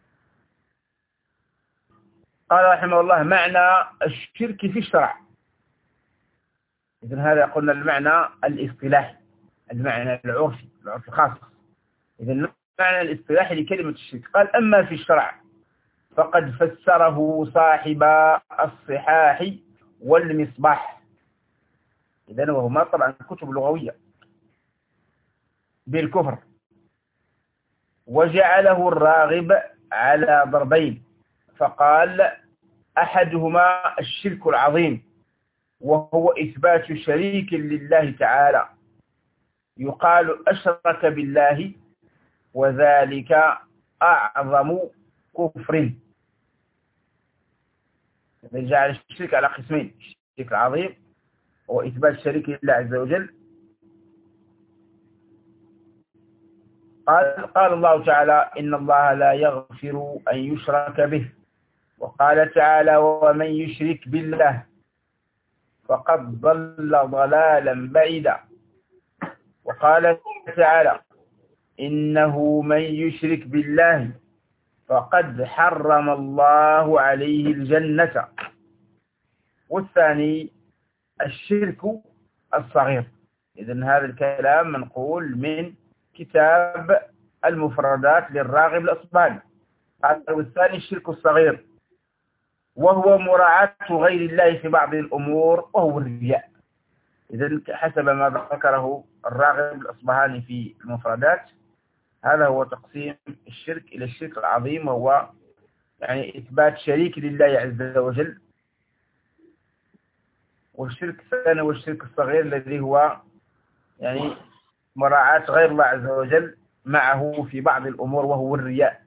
قال رحمه الله معنى الشرك في الشرع. إذن هذا قلنا المعنى الاصطلاحي، المعنى العرفي العرف الخاص. إذن المعنى الاصطلاحي لكلمة الشرك قال أما في الشرع فقد فسره صاحب الصحاح والمصباح، إذن وهما طبعا كتب لغوية، بالكفر، وجعله الراغب على ضربين، فقال أحدهما الشرك العظيم وهو إثبات شريك لله تعالى يقال أشرك بالله وذلك أعظم كفر. جعل الشرك على قسمين، الشرك العظيم هو إثبات شريك لله عز وجل. قال, قال الله تعالى إن الله لا يغفر أن يشرك به، وقال تعالى ومن يشرك بالله فقد ضل ضلالا بعيدا، وقال تعالى إنه من يشرك بالله فقد حرم الله عليه الجنة. والثاني الشرك الصغير. إذن هذا الكلام منقول من كتاب المفردات للراغب الأصبهاني. والثاني الشرك الصغير وهو مراعاة غير الله في بعض الأمور وهو الرياء. إذن حسب ما ذكره الراغب الأصبهاني في المفردات هذا هو تقسيم الشرك إلى الشرك العظيم، وهو يعني إثبات شريك لله عز وجل، والشرك الثاني والشرك الصغير الذي هو يعني مراعاة غير الله عز وجل معه في بعض الأمور وهو الرياء.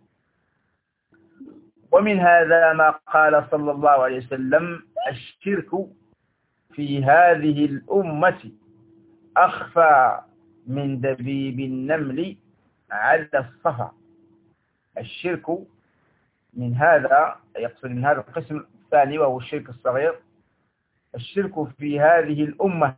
ومن هذا ما قال صلى الله عليه وسلم الشرك في هذه الأمة أخفى من دبيب النمل على الصفا. الشرك من هذا يقصد من هذا القسم الثاني وهو الشرك الصغير، الشرك في هذه الأمة.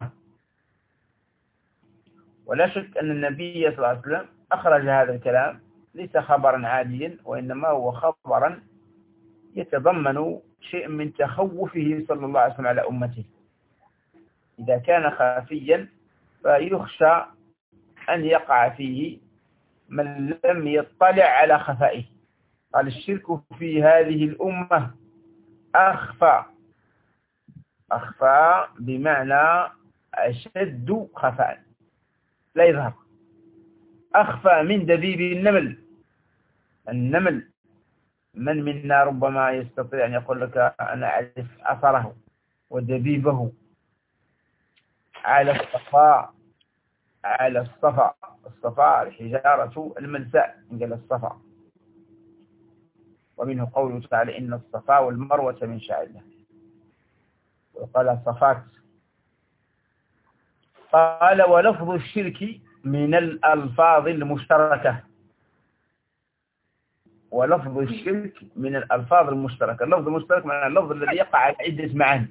ولا شك أن النبي صلى الله عليه وسلم أخرج هذا الكلام ليس خبرا عاديا، وإنما هو خبرا يتضمن شيء من تخوفه صلى الله عليه وسلم على أمته. إذا كان خافيا فيخشى أن يقع فيه من لم يطلع على خفائه. قال الشرك في هذه الأمة أخفى، أخفى بمعنى أشد خفاء، لا يظهر، أخفى من دبيب النمل. النمل من منا ربما يستطيع أن يقول لك أنا أعرف أثره ودبيبه على الصفاء. على الصفا، الصفاء الحجارة الملساء قال الصفا، ومنه قوله تعالى إن الصفا والمروة من شعائر الله، وقال صفات. قال ولفظ الشرك من الألفاظ المشتركة. ولفظ الشرك من الألفاظ المشتركة. اللفظ المشترك معنى اللفظ الذي يقع على عدة معاني.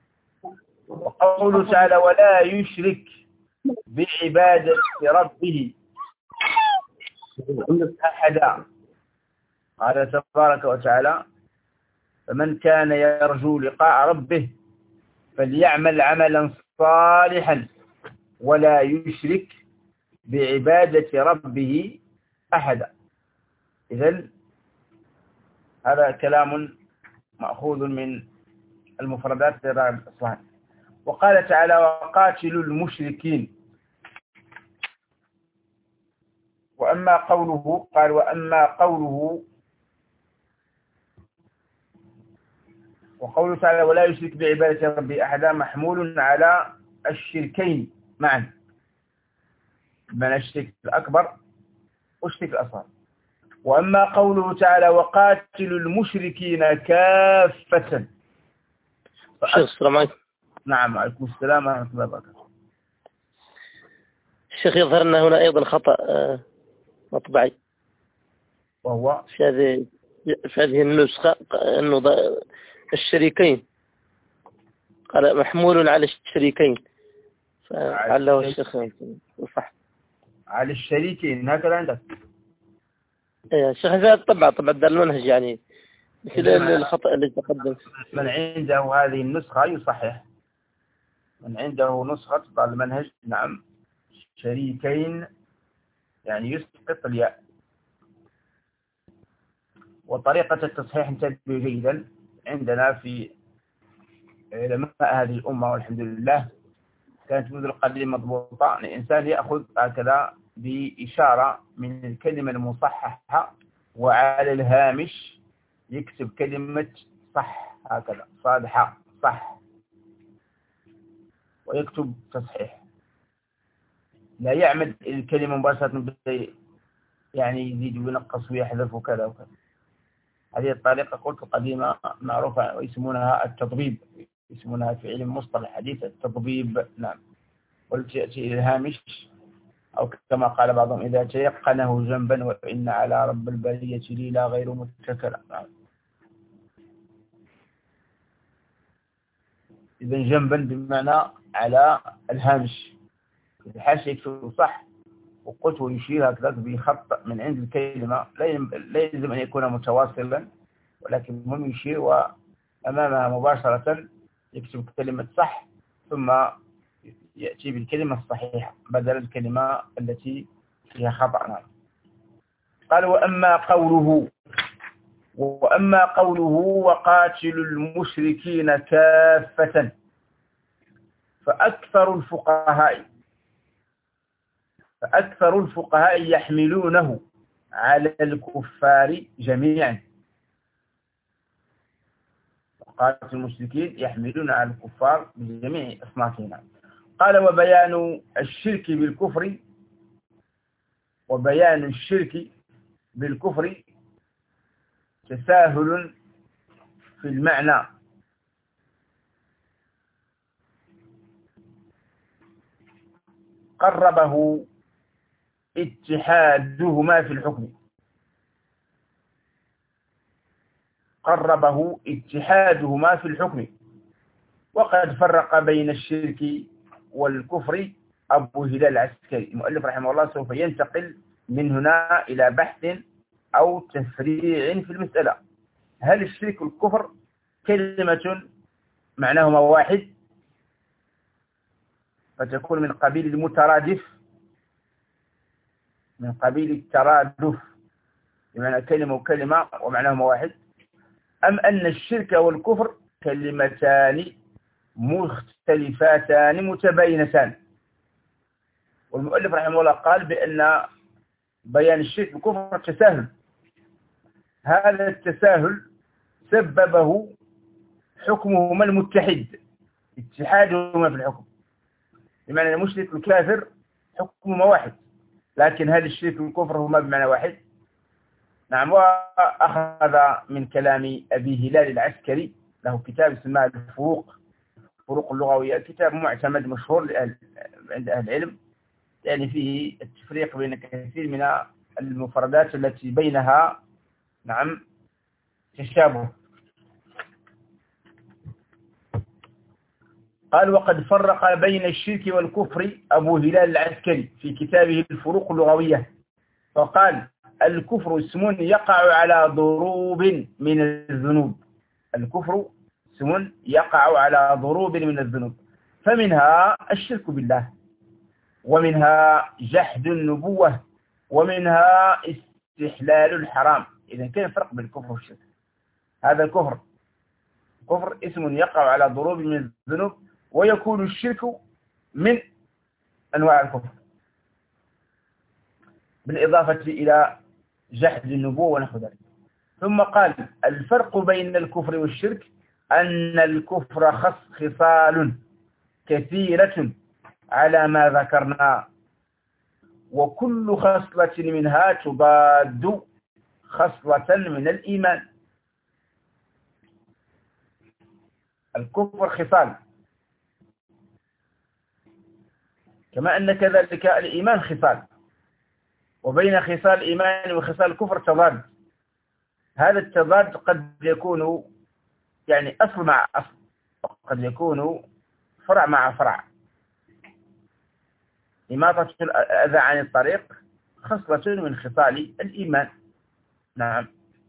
وقوله تعالى ولا يشرك بعبادة ربه أحدا. قال تبارك وتعالى فمن كان يرجو لقاء ربه فليعمل عملا صالحا ولا يشرك بعبادة ربه أحدا. إذن هذا كلام مأخوذ من المفردات للراغب الأصفهاني. وقال تعالى وقاتلوا المشركين. وأما قوله قال وأما قوله وقوله تعالى ولا يشرك بعبادة ربه أحدا محمول على الشركين معا، من الشرك الأكبر والشرك الأصغر. وأما قوله تعالى وقاتلوا المشركين كافة. السلام عليكم. نعم عليكم السلام ورحمة الله وبركاته. الشيخ يظهر أن هنا أيضا خطأ مطبعي، وهو في هذه في هذه النسخة أنه الشريكين قال محمول على الشريكين، فعله الشيخ صح على الشريكين هكذا عندك. ايه الشيخ هذا طبعا طبعا ده المنهج يعني مثل الخطأ اللي تقدم. من عنده هذه النسخة يصحح، من عنده نسخة المنهج نعم شريكين يعني يسقط الياء. وطريقة التصحيح انتبه جيدا عندنا في علماء هذه الأمة والحمد لله كانت منذ القديم مضبوطة. الإنسان يأخذ هكذا بإشارة من الكلمة المصححة وعلى الهامش يكتب كلمة صح هكذا صادحة صح ويكتب تصحيح، لا يعمد الكلمة مباشرة يعني يزيد وينقص ويحذف وكذا وكذا. هذه الطريقة قلت قديمة معروفة ويسمونها التطبيب، يسمونها في علم مصطلح حديث التطبيب. نعم. قلت يأتي إلى الهامش أو كما قال بعضهم إذا تيقنه جنبا وإن على رب البرية لي لا غير متكلا. نعم. إذا جنبا بمعنى على الهامش الحاشية يكتب صح، وقلت يشير هكذا بخط من عند الكلمة لا يلزم أن يكون متواصلا ولكن هم يشير وأمامها مباشرة يكتب كلمة صح ثم يأتي بالكلمة الصحيحة بدل الكلمة التي فيها خطأ. قال وأما قوله وأما قوله وقاتلوا المشركين كافة فأكثر الفقهاء فأكثر الفقهاء يحملونه على الكفار جميعا. قاتل المشركين يحملون على الكفار بجميع أصنافهم. قال وبيان الشرك بالكفر وبيان الشرك بالكفر تساهل في المعنى قربه اتحادهما في الحكم قربه اتحادهما في الحكم وقد فرق بين الشرك والكفر أبو هلال العسكري. المؤلف رحمه الله سوف ينتقل من هنا إلى بحث أو تفريع في المسألة. هل الشرك والكفر كلمة معناهما واحد فتكون من قبيل المترادف من قبيل الترادف بمعنى كلمة وكلمة ومعناهما واحد، أم أن الشرك والكفر كلمتان مختلفاتان متباينتان. والمؤلف رحمه الله قال بأن بيان الشرك بالكفر تساهل. هذا التساهل سببه حكمهما المتحد، اتحادهما في الحكم، بمعنى المشرك الكافر حكمهما واحد، لكن هل الشرك والكفر هما بمعنى واحد؟ نعم. وأخذ من كلام أبي هلال العسكري، له كتاب اسمه الفروق، الفروق اللغوية، كتاب معتمد مشهور لأهل عند أهل العلم، يعني فيه التفريق بين كثير من المفردات التي بينها نعم تشابه. قال وقد فرق بين الشرك والكفر أبو هلال العسكري في كتابه الفروق اللغوية، فقال الكفر اسم يقع على ضروب من الذنوب. الكفر اسم يقع على ضروب من الذنوب، فمنها الشرك بالله، ومنها جحد النبوة، ومنها استحلال الحرام. إذن كيف الفرق بين الكفر والشرك؟ هذا الكفر كفر اسم يقع على ضروب من الذنوب، ويكون الشرك من أنواع الكفر، بالإضافة إلى جحد النبوة ونحو ذلك. ثم قال الفرق بين الكفر والشرك أن الكفر خص خصال كثيرة على ما ذكرنا، وكل خصلة منها تضاد خصلة من الإيمان. الكفر خصال، كما أن كذلك الإيمان خصال، وبين خصال الإيمان وخصال الكفر تضاد. هذا التضاد قد يكون يعني أصل مع أصل، وقد يكون فرع مع فرع. إماطة الأذى عن الطريق خصلة من خصال الإيمان، نعم.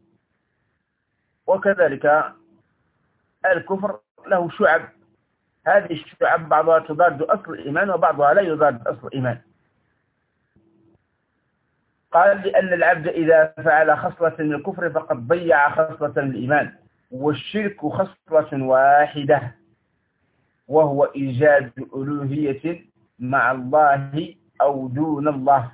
وكذلك الكفر له شعب، هذه الشعب بعضها تضاد أصل الإيمان وبعضها لا يضاد أصل الإيمان. قال لأن العبد إذا فعل خصلة من الكفر فقد ضيع خصلة من الإيمان، والشرك خصلة واحدة وهو إيجاد ألوهية مع الله أو دون الله.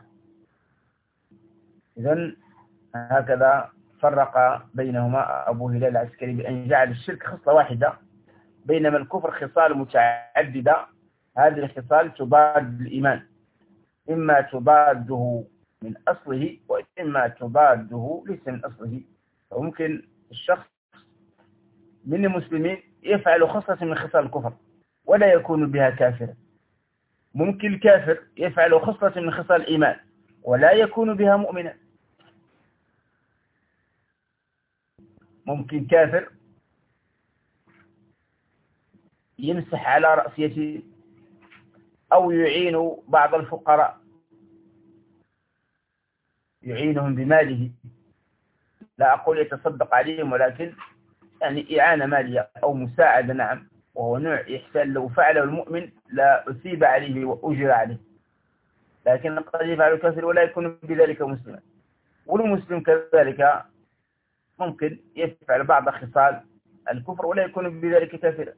إذن هكذا فرق بينهما أبو هلال العسكري بأن جعل الشرك خصلة واحدة، بينما الكفر خصال متعددة. هذه الخصال تضاد الإيمان، إما تضاده من أصله وإما تضاده ليس من أصله. وممكن الشخص من المسلمين يفعل خصلة من خصال الكفر ولا يكون بها كافرا، ممكن الكافر يفعل خصلة من خصال الإيمان ولا يكون بها مؤمنا، ممكن كافر يمسح على رأسيته أو يعين بعض الفقراء، يعينهم بماله، لا أقول يتصدق عليهم، ولكن يعني إعانة مالية أو مساعدة، نعم، وهو نوع إحسان لو فعله المؤمن لا أثيب عليه وأجر عليه، لكن قد يفعل الكافر ولا يكون بذلك مسلما. والمسلم كذلك ممكن يفعل بعض خصال الكفر ولا يكون بذلك كافرا.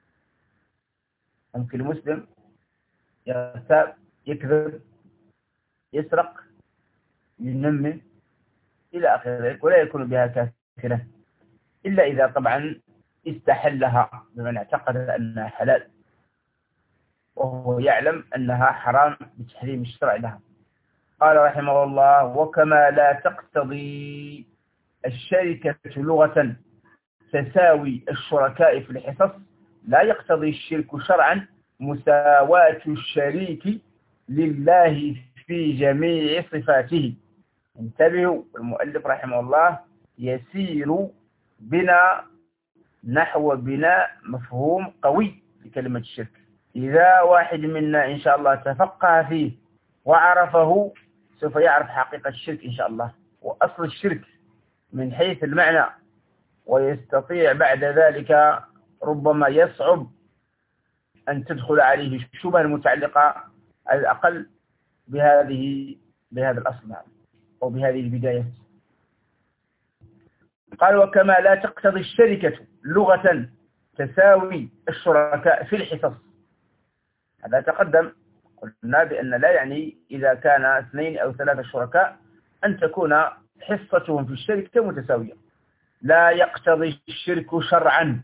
ممكن المسلم يرتاب، يكذب، يسرق، ينمي إلى آخر ذلك ولا يكون بها كافرا، إلا إذا طبعا استحلها بمن اعتقد أنها حلال وهو يعلم أنها حرام بتحريم الشرع لها. قال رحمه الله وكما لا تقتضي الشركة لغة تساوي الشركاء في الحصص، لا يقتضي الشرك شرعا مساواة الشريك لله في جميع صفاته. انتبهوا، المؤلف رحمه الله يسير بنا نحو بناء مفهوم قوي لكلمة الشرك. إذا واحد منا إن شاء الله تفقه فيه وعرفه سوف يعرف حقيقة الشرك إن شاء الله وأصل الشرك من حيث المعنى، ويستطيع بعد ذلك ربما يصعب أن تدخل عليه الشبهة المتعلقة على الأقل بهذه بهذا الأصل أو بهذه البداية. قال وكما لا تقتضي الشركة لغة تساوي الشركاء في الحصص. هذا تقدم قلنا بأن لا يعني إذا كان اثنين أو ثلاثة شركاء أن تكون حصتهم في الشركة متساوية. لا يقتضي الشرك شرعا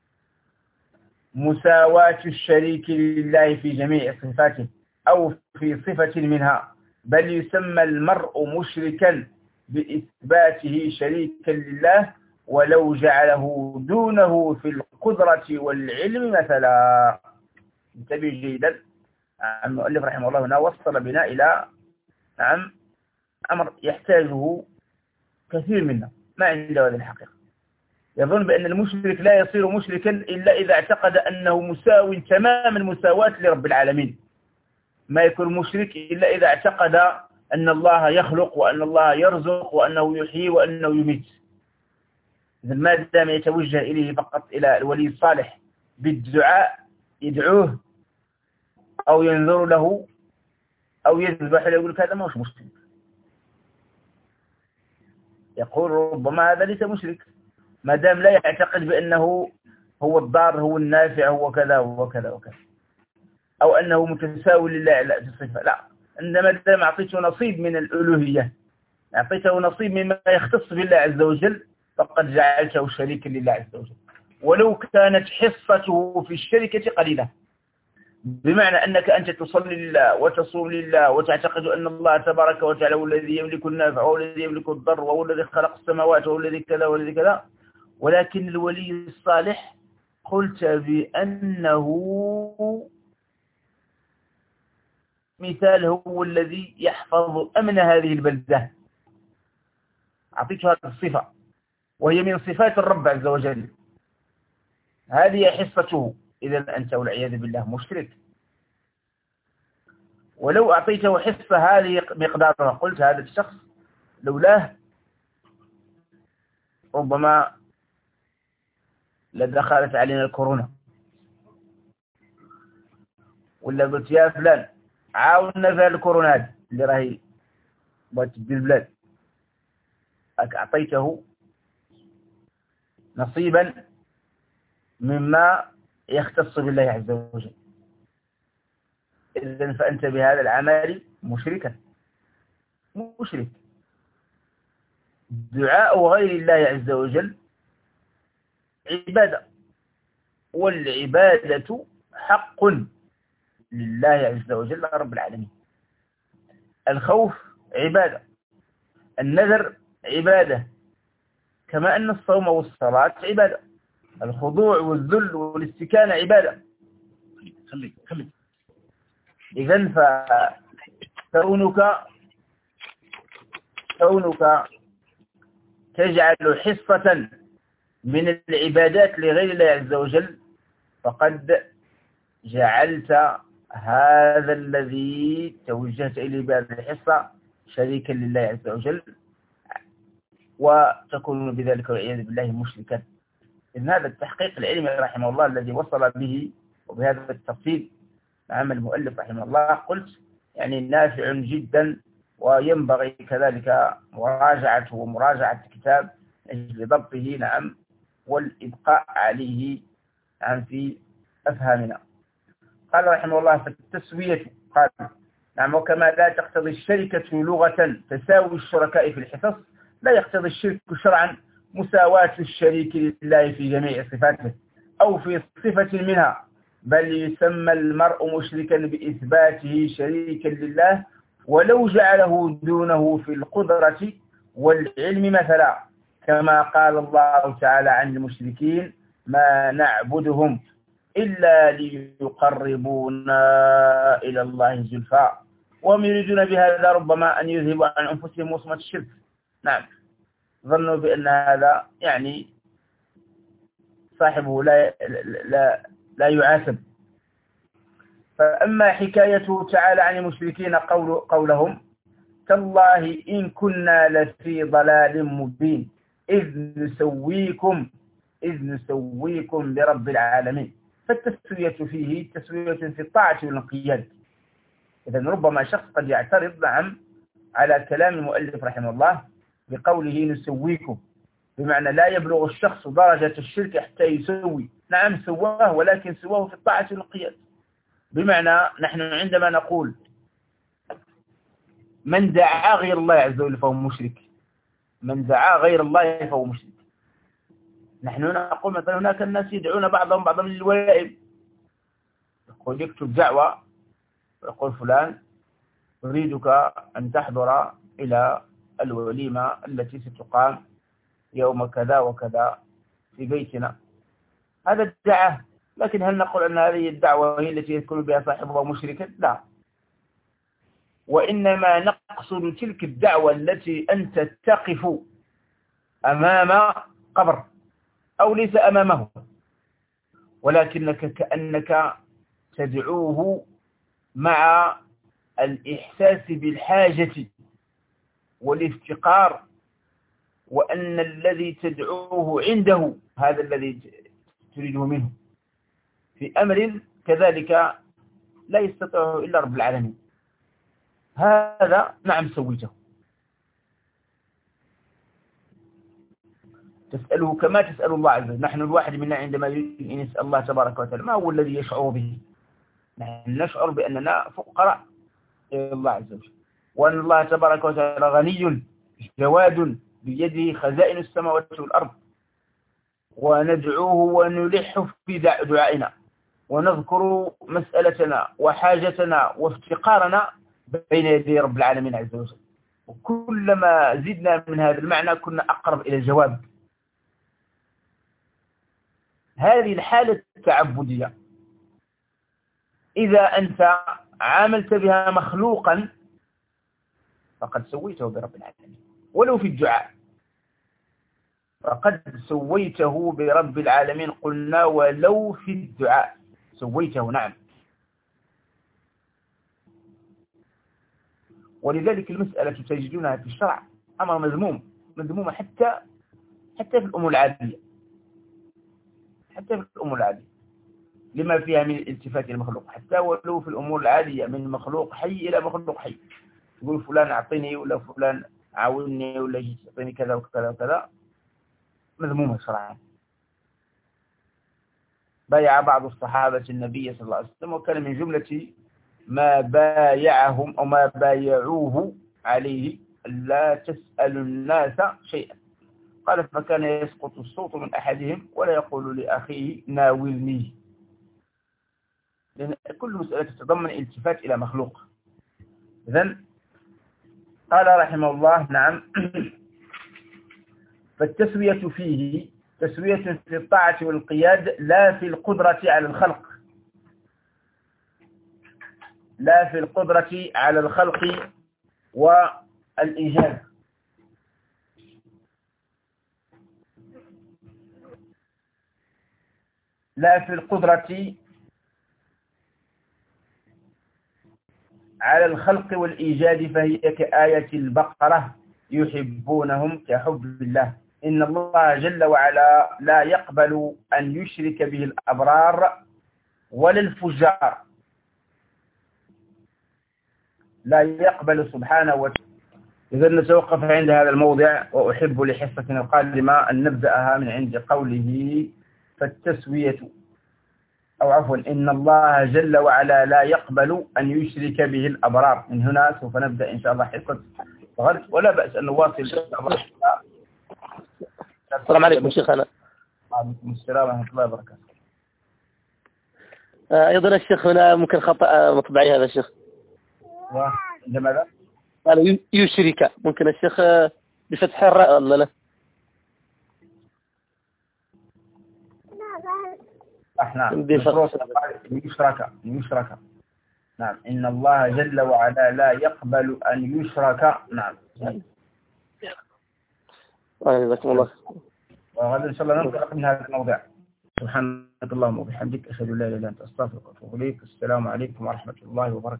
مساواة الشريك لله في جميع صفاته أو في صفة منها، بل يسمى المرء مشركا بإثباته شريكا لله ولو جعله دونه في القدرة والعلم مثلا. انتبه جيدا، المؤلف رحمه الله هنا وصل بنا إلى نعم أمر يحتاجه كثير منا ما عنده هذه الحقيقة. يظن بأن المشرك لا يصير مشركا إلا إذا اعتقد أنه مساو تمام المساواة لرب العالمين. ما يكون مشرك إلا إذا اعتقد أن الله يخلق وأن الله يرزق وأنه يحيي وأنه يميت. إذا ما دام يتوجه إليه فقط إلى الولي الصالح بالدعاء يدعوه أو ينذر له أو يذبح له يقول هذا ما هوش مشرك. يقول ربما هذا ليس مشرك ما دام لا يعتقد بأنه هو الضار هو النافع هو كذا وكذا وكذا، أو أنه متساوي لله لا الصفة. لا، عندما دام أعطيته نصيب من الألوهية أعطيته نصيب مما يختص بالله عز وجل فقد جعلته شريكا لله عز وجل، ولو كانت حصته في الشركة قليلة. بمعنى أنك أنت تصلي لله وتصوم لله وتعتقد أن الله تبارك وتعالى هو الذي يملك النافع وهو الذي يملك الضر وهو الذي خلق السماوات وهو الذي كذا والذي كذا، ولكن الولي الصالح قلت بأنه مثال هو الذي يحفظ أمن هذه البلدة. أعطيته هذه الصفة وهي من صفات الرب عز وجل، هذه حصته. إذا أنت والعياذ بالله مشرك. ولو أعطيته حصة هذه مقدارها قلت هذا الشخص لولاه ربما لدخلت علينا الكورونا، ولا قلت يا فلان عاوننا في الكورونا اللي راهي بغات تبدي البلاد، أعطيته نصيبا مما يختص بالله عز وجل. إذن فأنت بهذا العمل مشركا مشرك. دعاء غير الله عز وجل عبادة، والعبادة حق لله عز وجل رب العالمين. الخوف عبادة، النذر عبادة، كما أن الصوم والصلاة عبادة، الخضوع والذل والاستكانة عبادة. خليك خليك إذن فكونك كونك تجعل حصة من العبادات لغير الله عز وجل فقد جعلت هذا الذي توجهت إليه بهذه الحصة شريكا لله عز وجل، وتكون بذلك والعياذ بالله مشركا. إن هذا التحقيق العلمي رحمه الله الذي وصل به وبهذا التفصيل نعم المؤلف رحمه الله قلت يعني نافع جدا، وينبغي كذلك مراجعته ومراجعة الكتاب لأجل ضبطه نعم والإبقاء عليه نعم في أفهامنا. قال رحمه الله فالتسوية قال نعم وكما لا تقتضي الشركة لغة تساوي الشركاء في الحصص لا يقتضي الشرك شرعا مساواة الشريك لله في جميع صفاته أو في صفة منها، بل يسمى المرء مشركا بإثباته شريكا لله ولو جعله دونه في القدرة والعلم مثلا، كما قال الله تعالى عن المشركين ما نعبدهم إلا ليقربونا إلى الله زلفى، وهم يريدون بهذا ربما أن يذهبوا عن أنفسهم وصمة الشرك. نعم، ظنوا بأن هذا يعني صاحبه لا لا لا يعاتب. فأما حكايته تعالى عن المشركين قول قولهم تالله إن كنا لفي ضلال مبين إذ نسويكم إذ نسويكم برب العالمين، فالتسوية فيه تسوية في الطاعة والانقياد. إذن ربما شخص قد يعترض نعم على كلام المؤلف رحمه الله بقوله نسويكم، بمعنى لا يبلغ الشخص درجة الشرك حتى يسوي، نعم سواه، ولكن سواه في الطاعة والقياد. بمعنى نحن عندما نقول من دعا غير الله عز وجل فهو مشرك، من دعا غير الله فهو مشرك. نحن نقول مثلا هناك الناس يدعون بعضهم بعضا للولائم، يقول يكتب دعوة ويقول فلان أريدك أن تحضر إلى الوليمة التي ستقام يوم كذا وكذا في بيتنا. هذا الدعاء، لكن هل نقول أن هذه الدعوة هي التي يكون بها صاحبها مشركا؟ لا، وإنما نقصد تلك الدعوة التي أنت تقف أمام قبر أو ليس أمامه، ولكنك كأنك تدعوه مع الإحساس بالحاجة والافتقار، وأن الذي تدعوه عنده هذا الذي تريده منه في أمر كذلك لا يستطيعه إلا رب العالمين. هذا نعم سويته. تسأله كما تسأل الله عز وجل. نحن الواحد منا عندما يسأل الله تبارك وتعالى ما هو الذي يشعر به؟ نحن نشعر بأننا فقراء إلى الله عز وجل، وأن الله تبارك وتعالى غني جواد بيده خزائن السماوات والأرض، وندعوه ونلح في دعائنا ونذكر مسألتنا وحاجتنا وافتقارنا بين يدي رب العالمين عز وجل. وكلما زدنا من هذا المعنى كنا أقرب إلى الجواب. هذه الحالة التعبدية إذا أنت عاملت بها مخلوقا فقد سويته برب العالمين، ولو في الدعاء فقد سويته برب العالمين. قلنا ولو في الدعاء سويته، نعم. ولذلك المسألة تجدونها في الشرع أمر مذموم، مذمومة حتى حتى في الأمور العادية، حتى في الأمور العادية لما فيها من الالتفات إلى المخلوق، حتى ولو في الأمور العادية من مخلوق حي إلى مخلوق حي. يقول فلان أعطيني ولا فلان عاوني ولا جيت أعطيني كذا وكذا وكذا، مذمومة شرعا. بايع بعض الصحابة النبي صلى الله عليه وسلم، وكان من جملة ما بايعهم أو ما بايعوه عليه لا تسأل الناس شيئا. قال فكان يسقط الصوت من أحدهم ولا يقول لأخيه ناولني، لأن كل مسألة تتضمن التفات إلى مخلوق. إذن قال رحمه الله نعم فالتسوية فيه تسوية في الطاعة والقياد لا في القدرة على الخلق، لا في القدرة على الخلق والإيجاد. لا في القدرة على الخلق والإيجاد، فهي كآية البقرة يحبونهم كحب الله. إن الله جل وعلا لا يقبل أن يشرك به الأبرار ولا الفجار، لا يقبل سبحانه وتعالى. إذا نتوقف عند هذا الموضع، وأحب لحصتنا القادمة أن نبدأها من عند قوله فالتسوية، أو عفوا إن الله جل وعلا لا يقبل أن يشرك به الأبرار. من هنا سوف نبدأ إن شاء الله حصة غد، ولا بأس أن نواصل. السلام عليكم شيخنا. وعليكم السلام ورحمة الله وبركاته. أيضا الشيخ هنا ممكن خطأ مطبعي هذا الشيخ. لماذا؟ قال يشرك، ممكن الشيخ بفتح الراء ولا لا؟ احنا يشرك يشرك نعم. إن الله جل وعلا لا يقبل أن يشرك. نعم. جزاكم الله. وغدا إن شاء الله ننطلق من هذا الموضوع. سبحانك اللهم وبحمدك أشهد أن لا إله إلا أنت أستغفرك وأتوب إليك. السلام عليكم ورحمة الله وبركاته.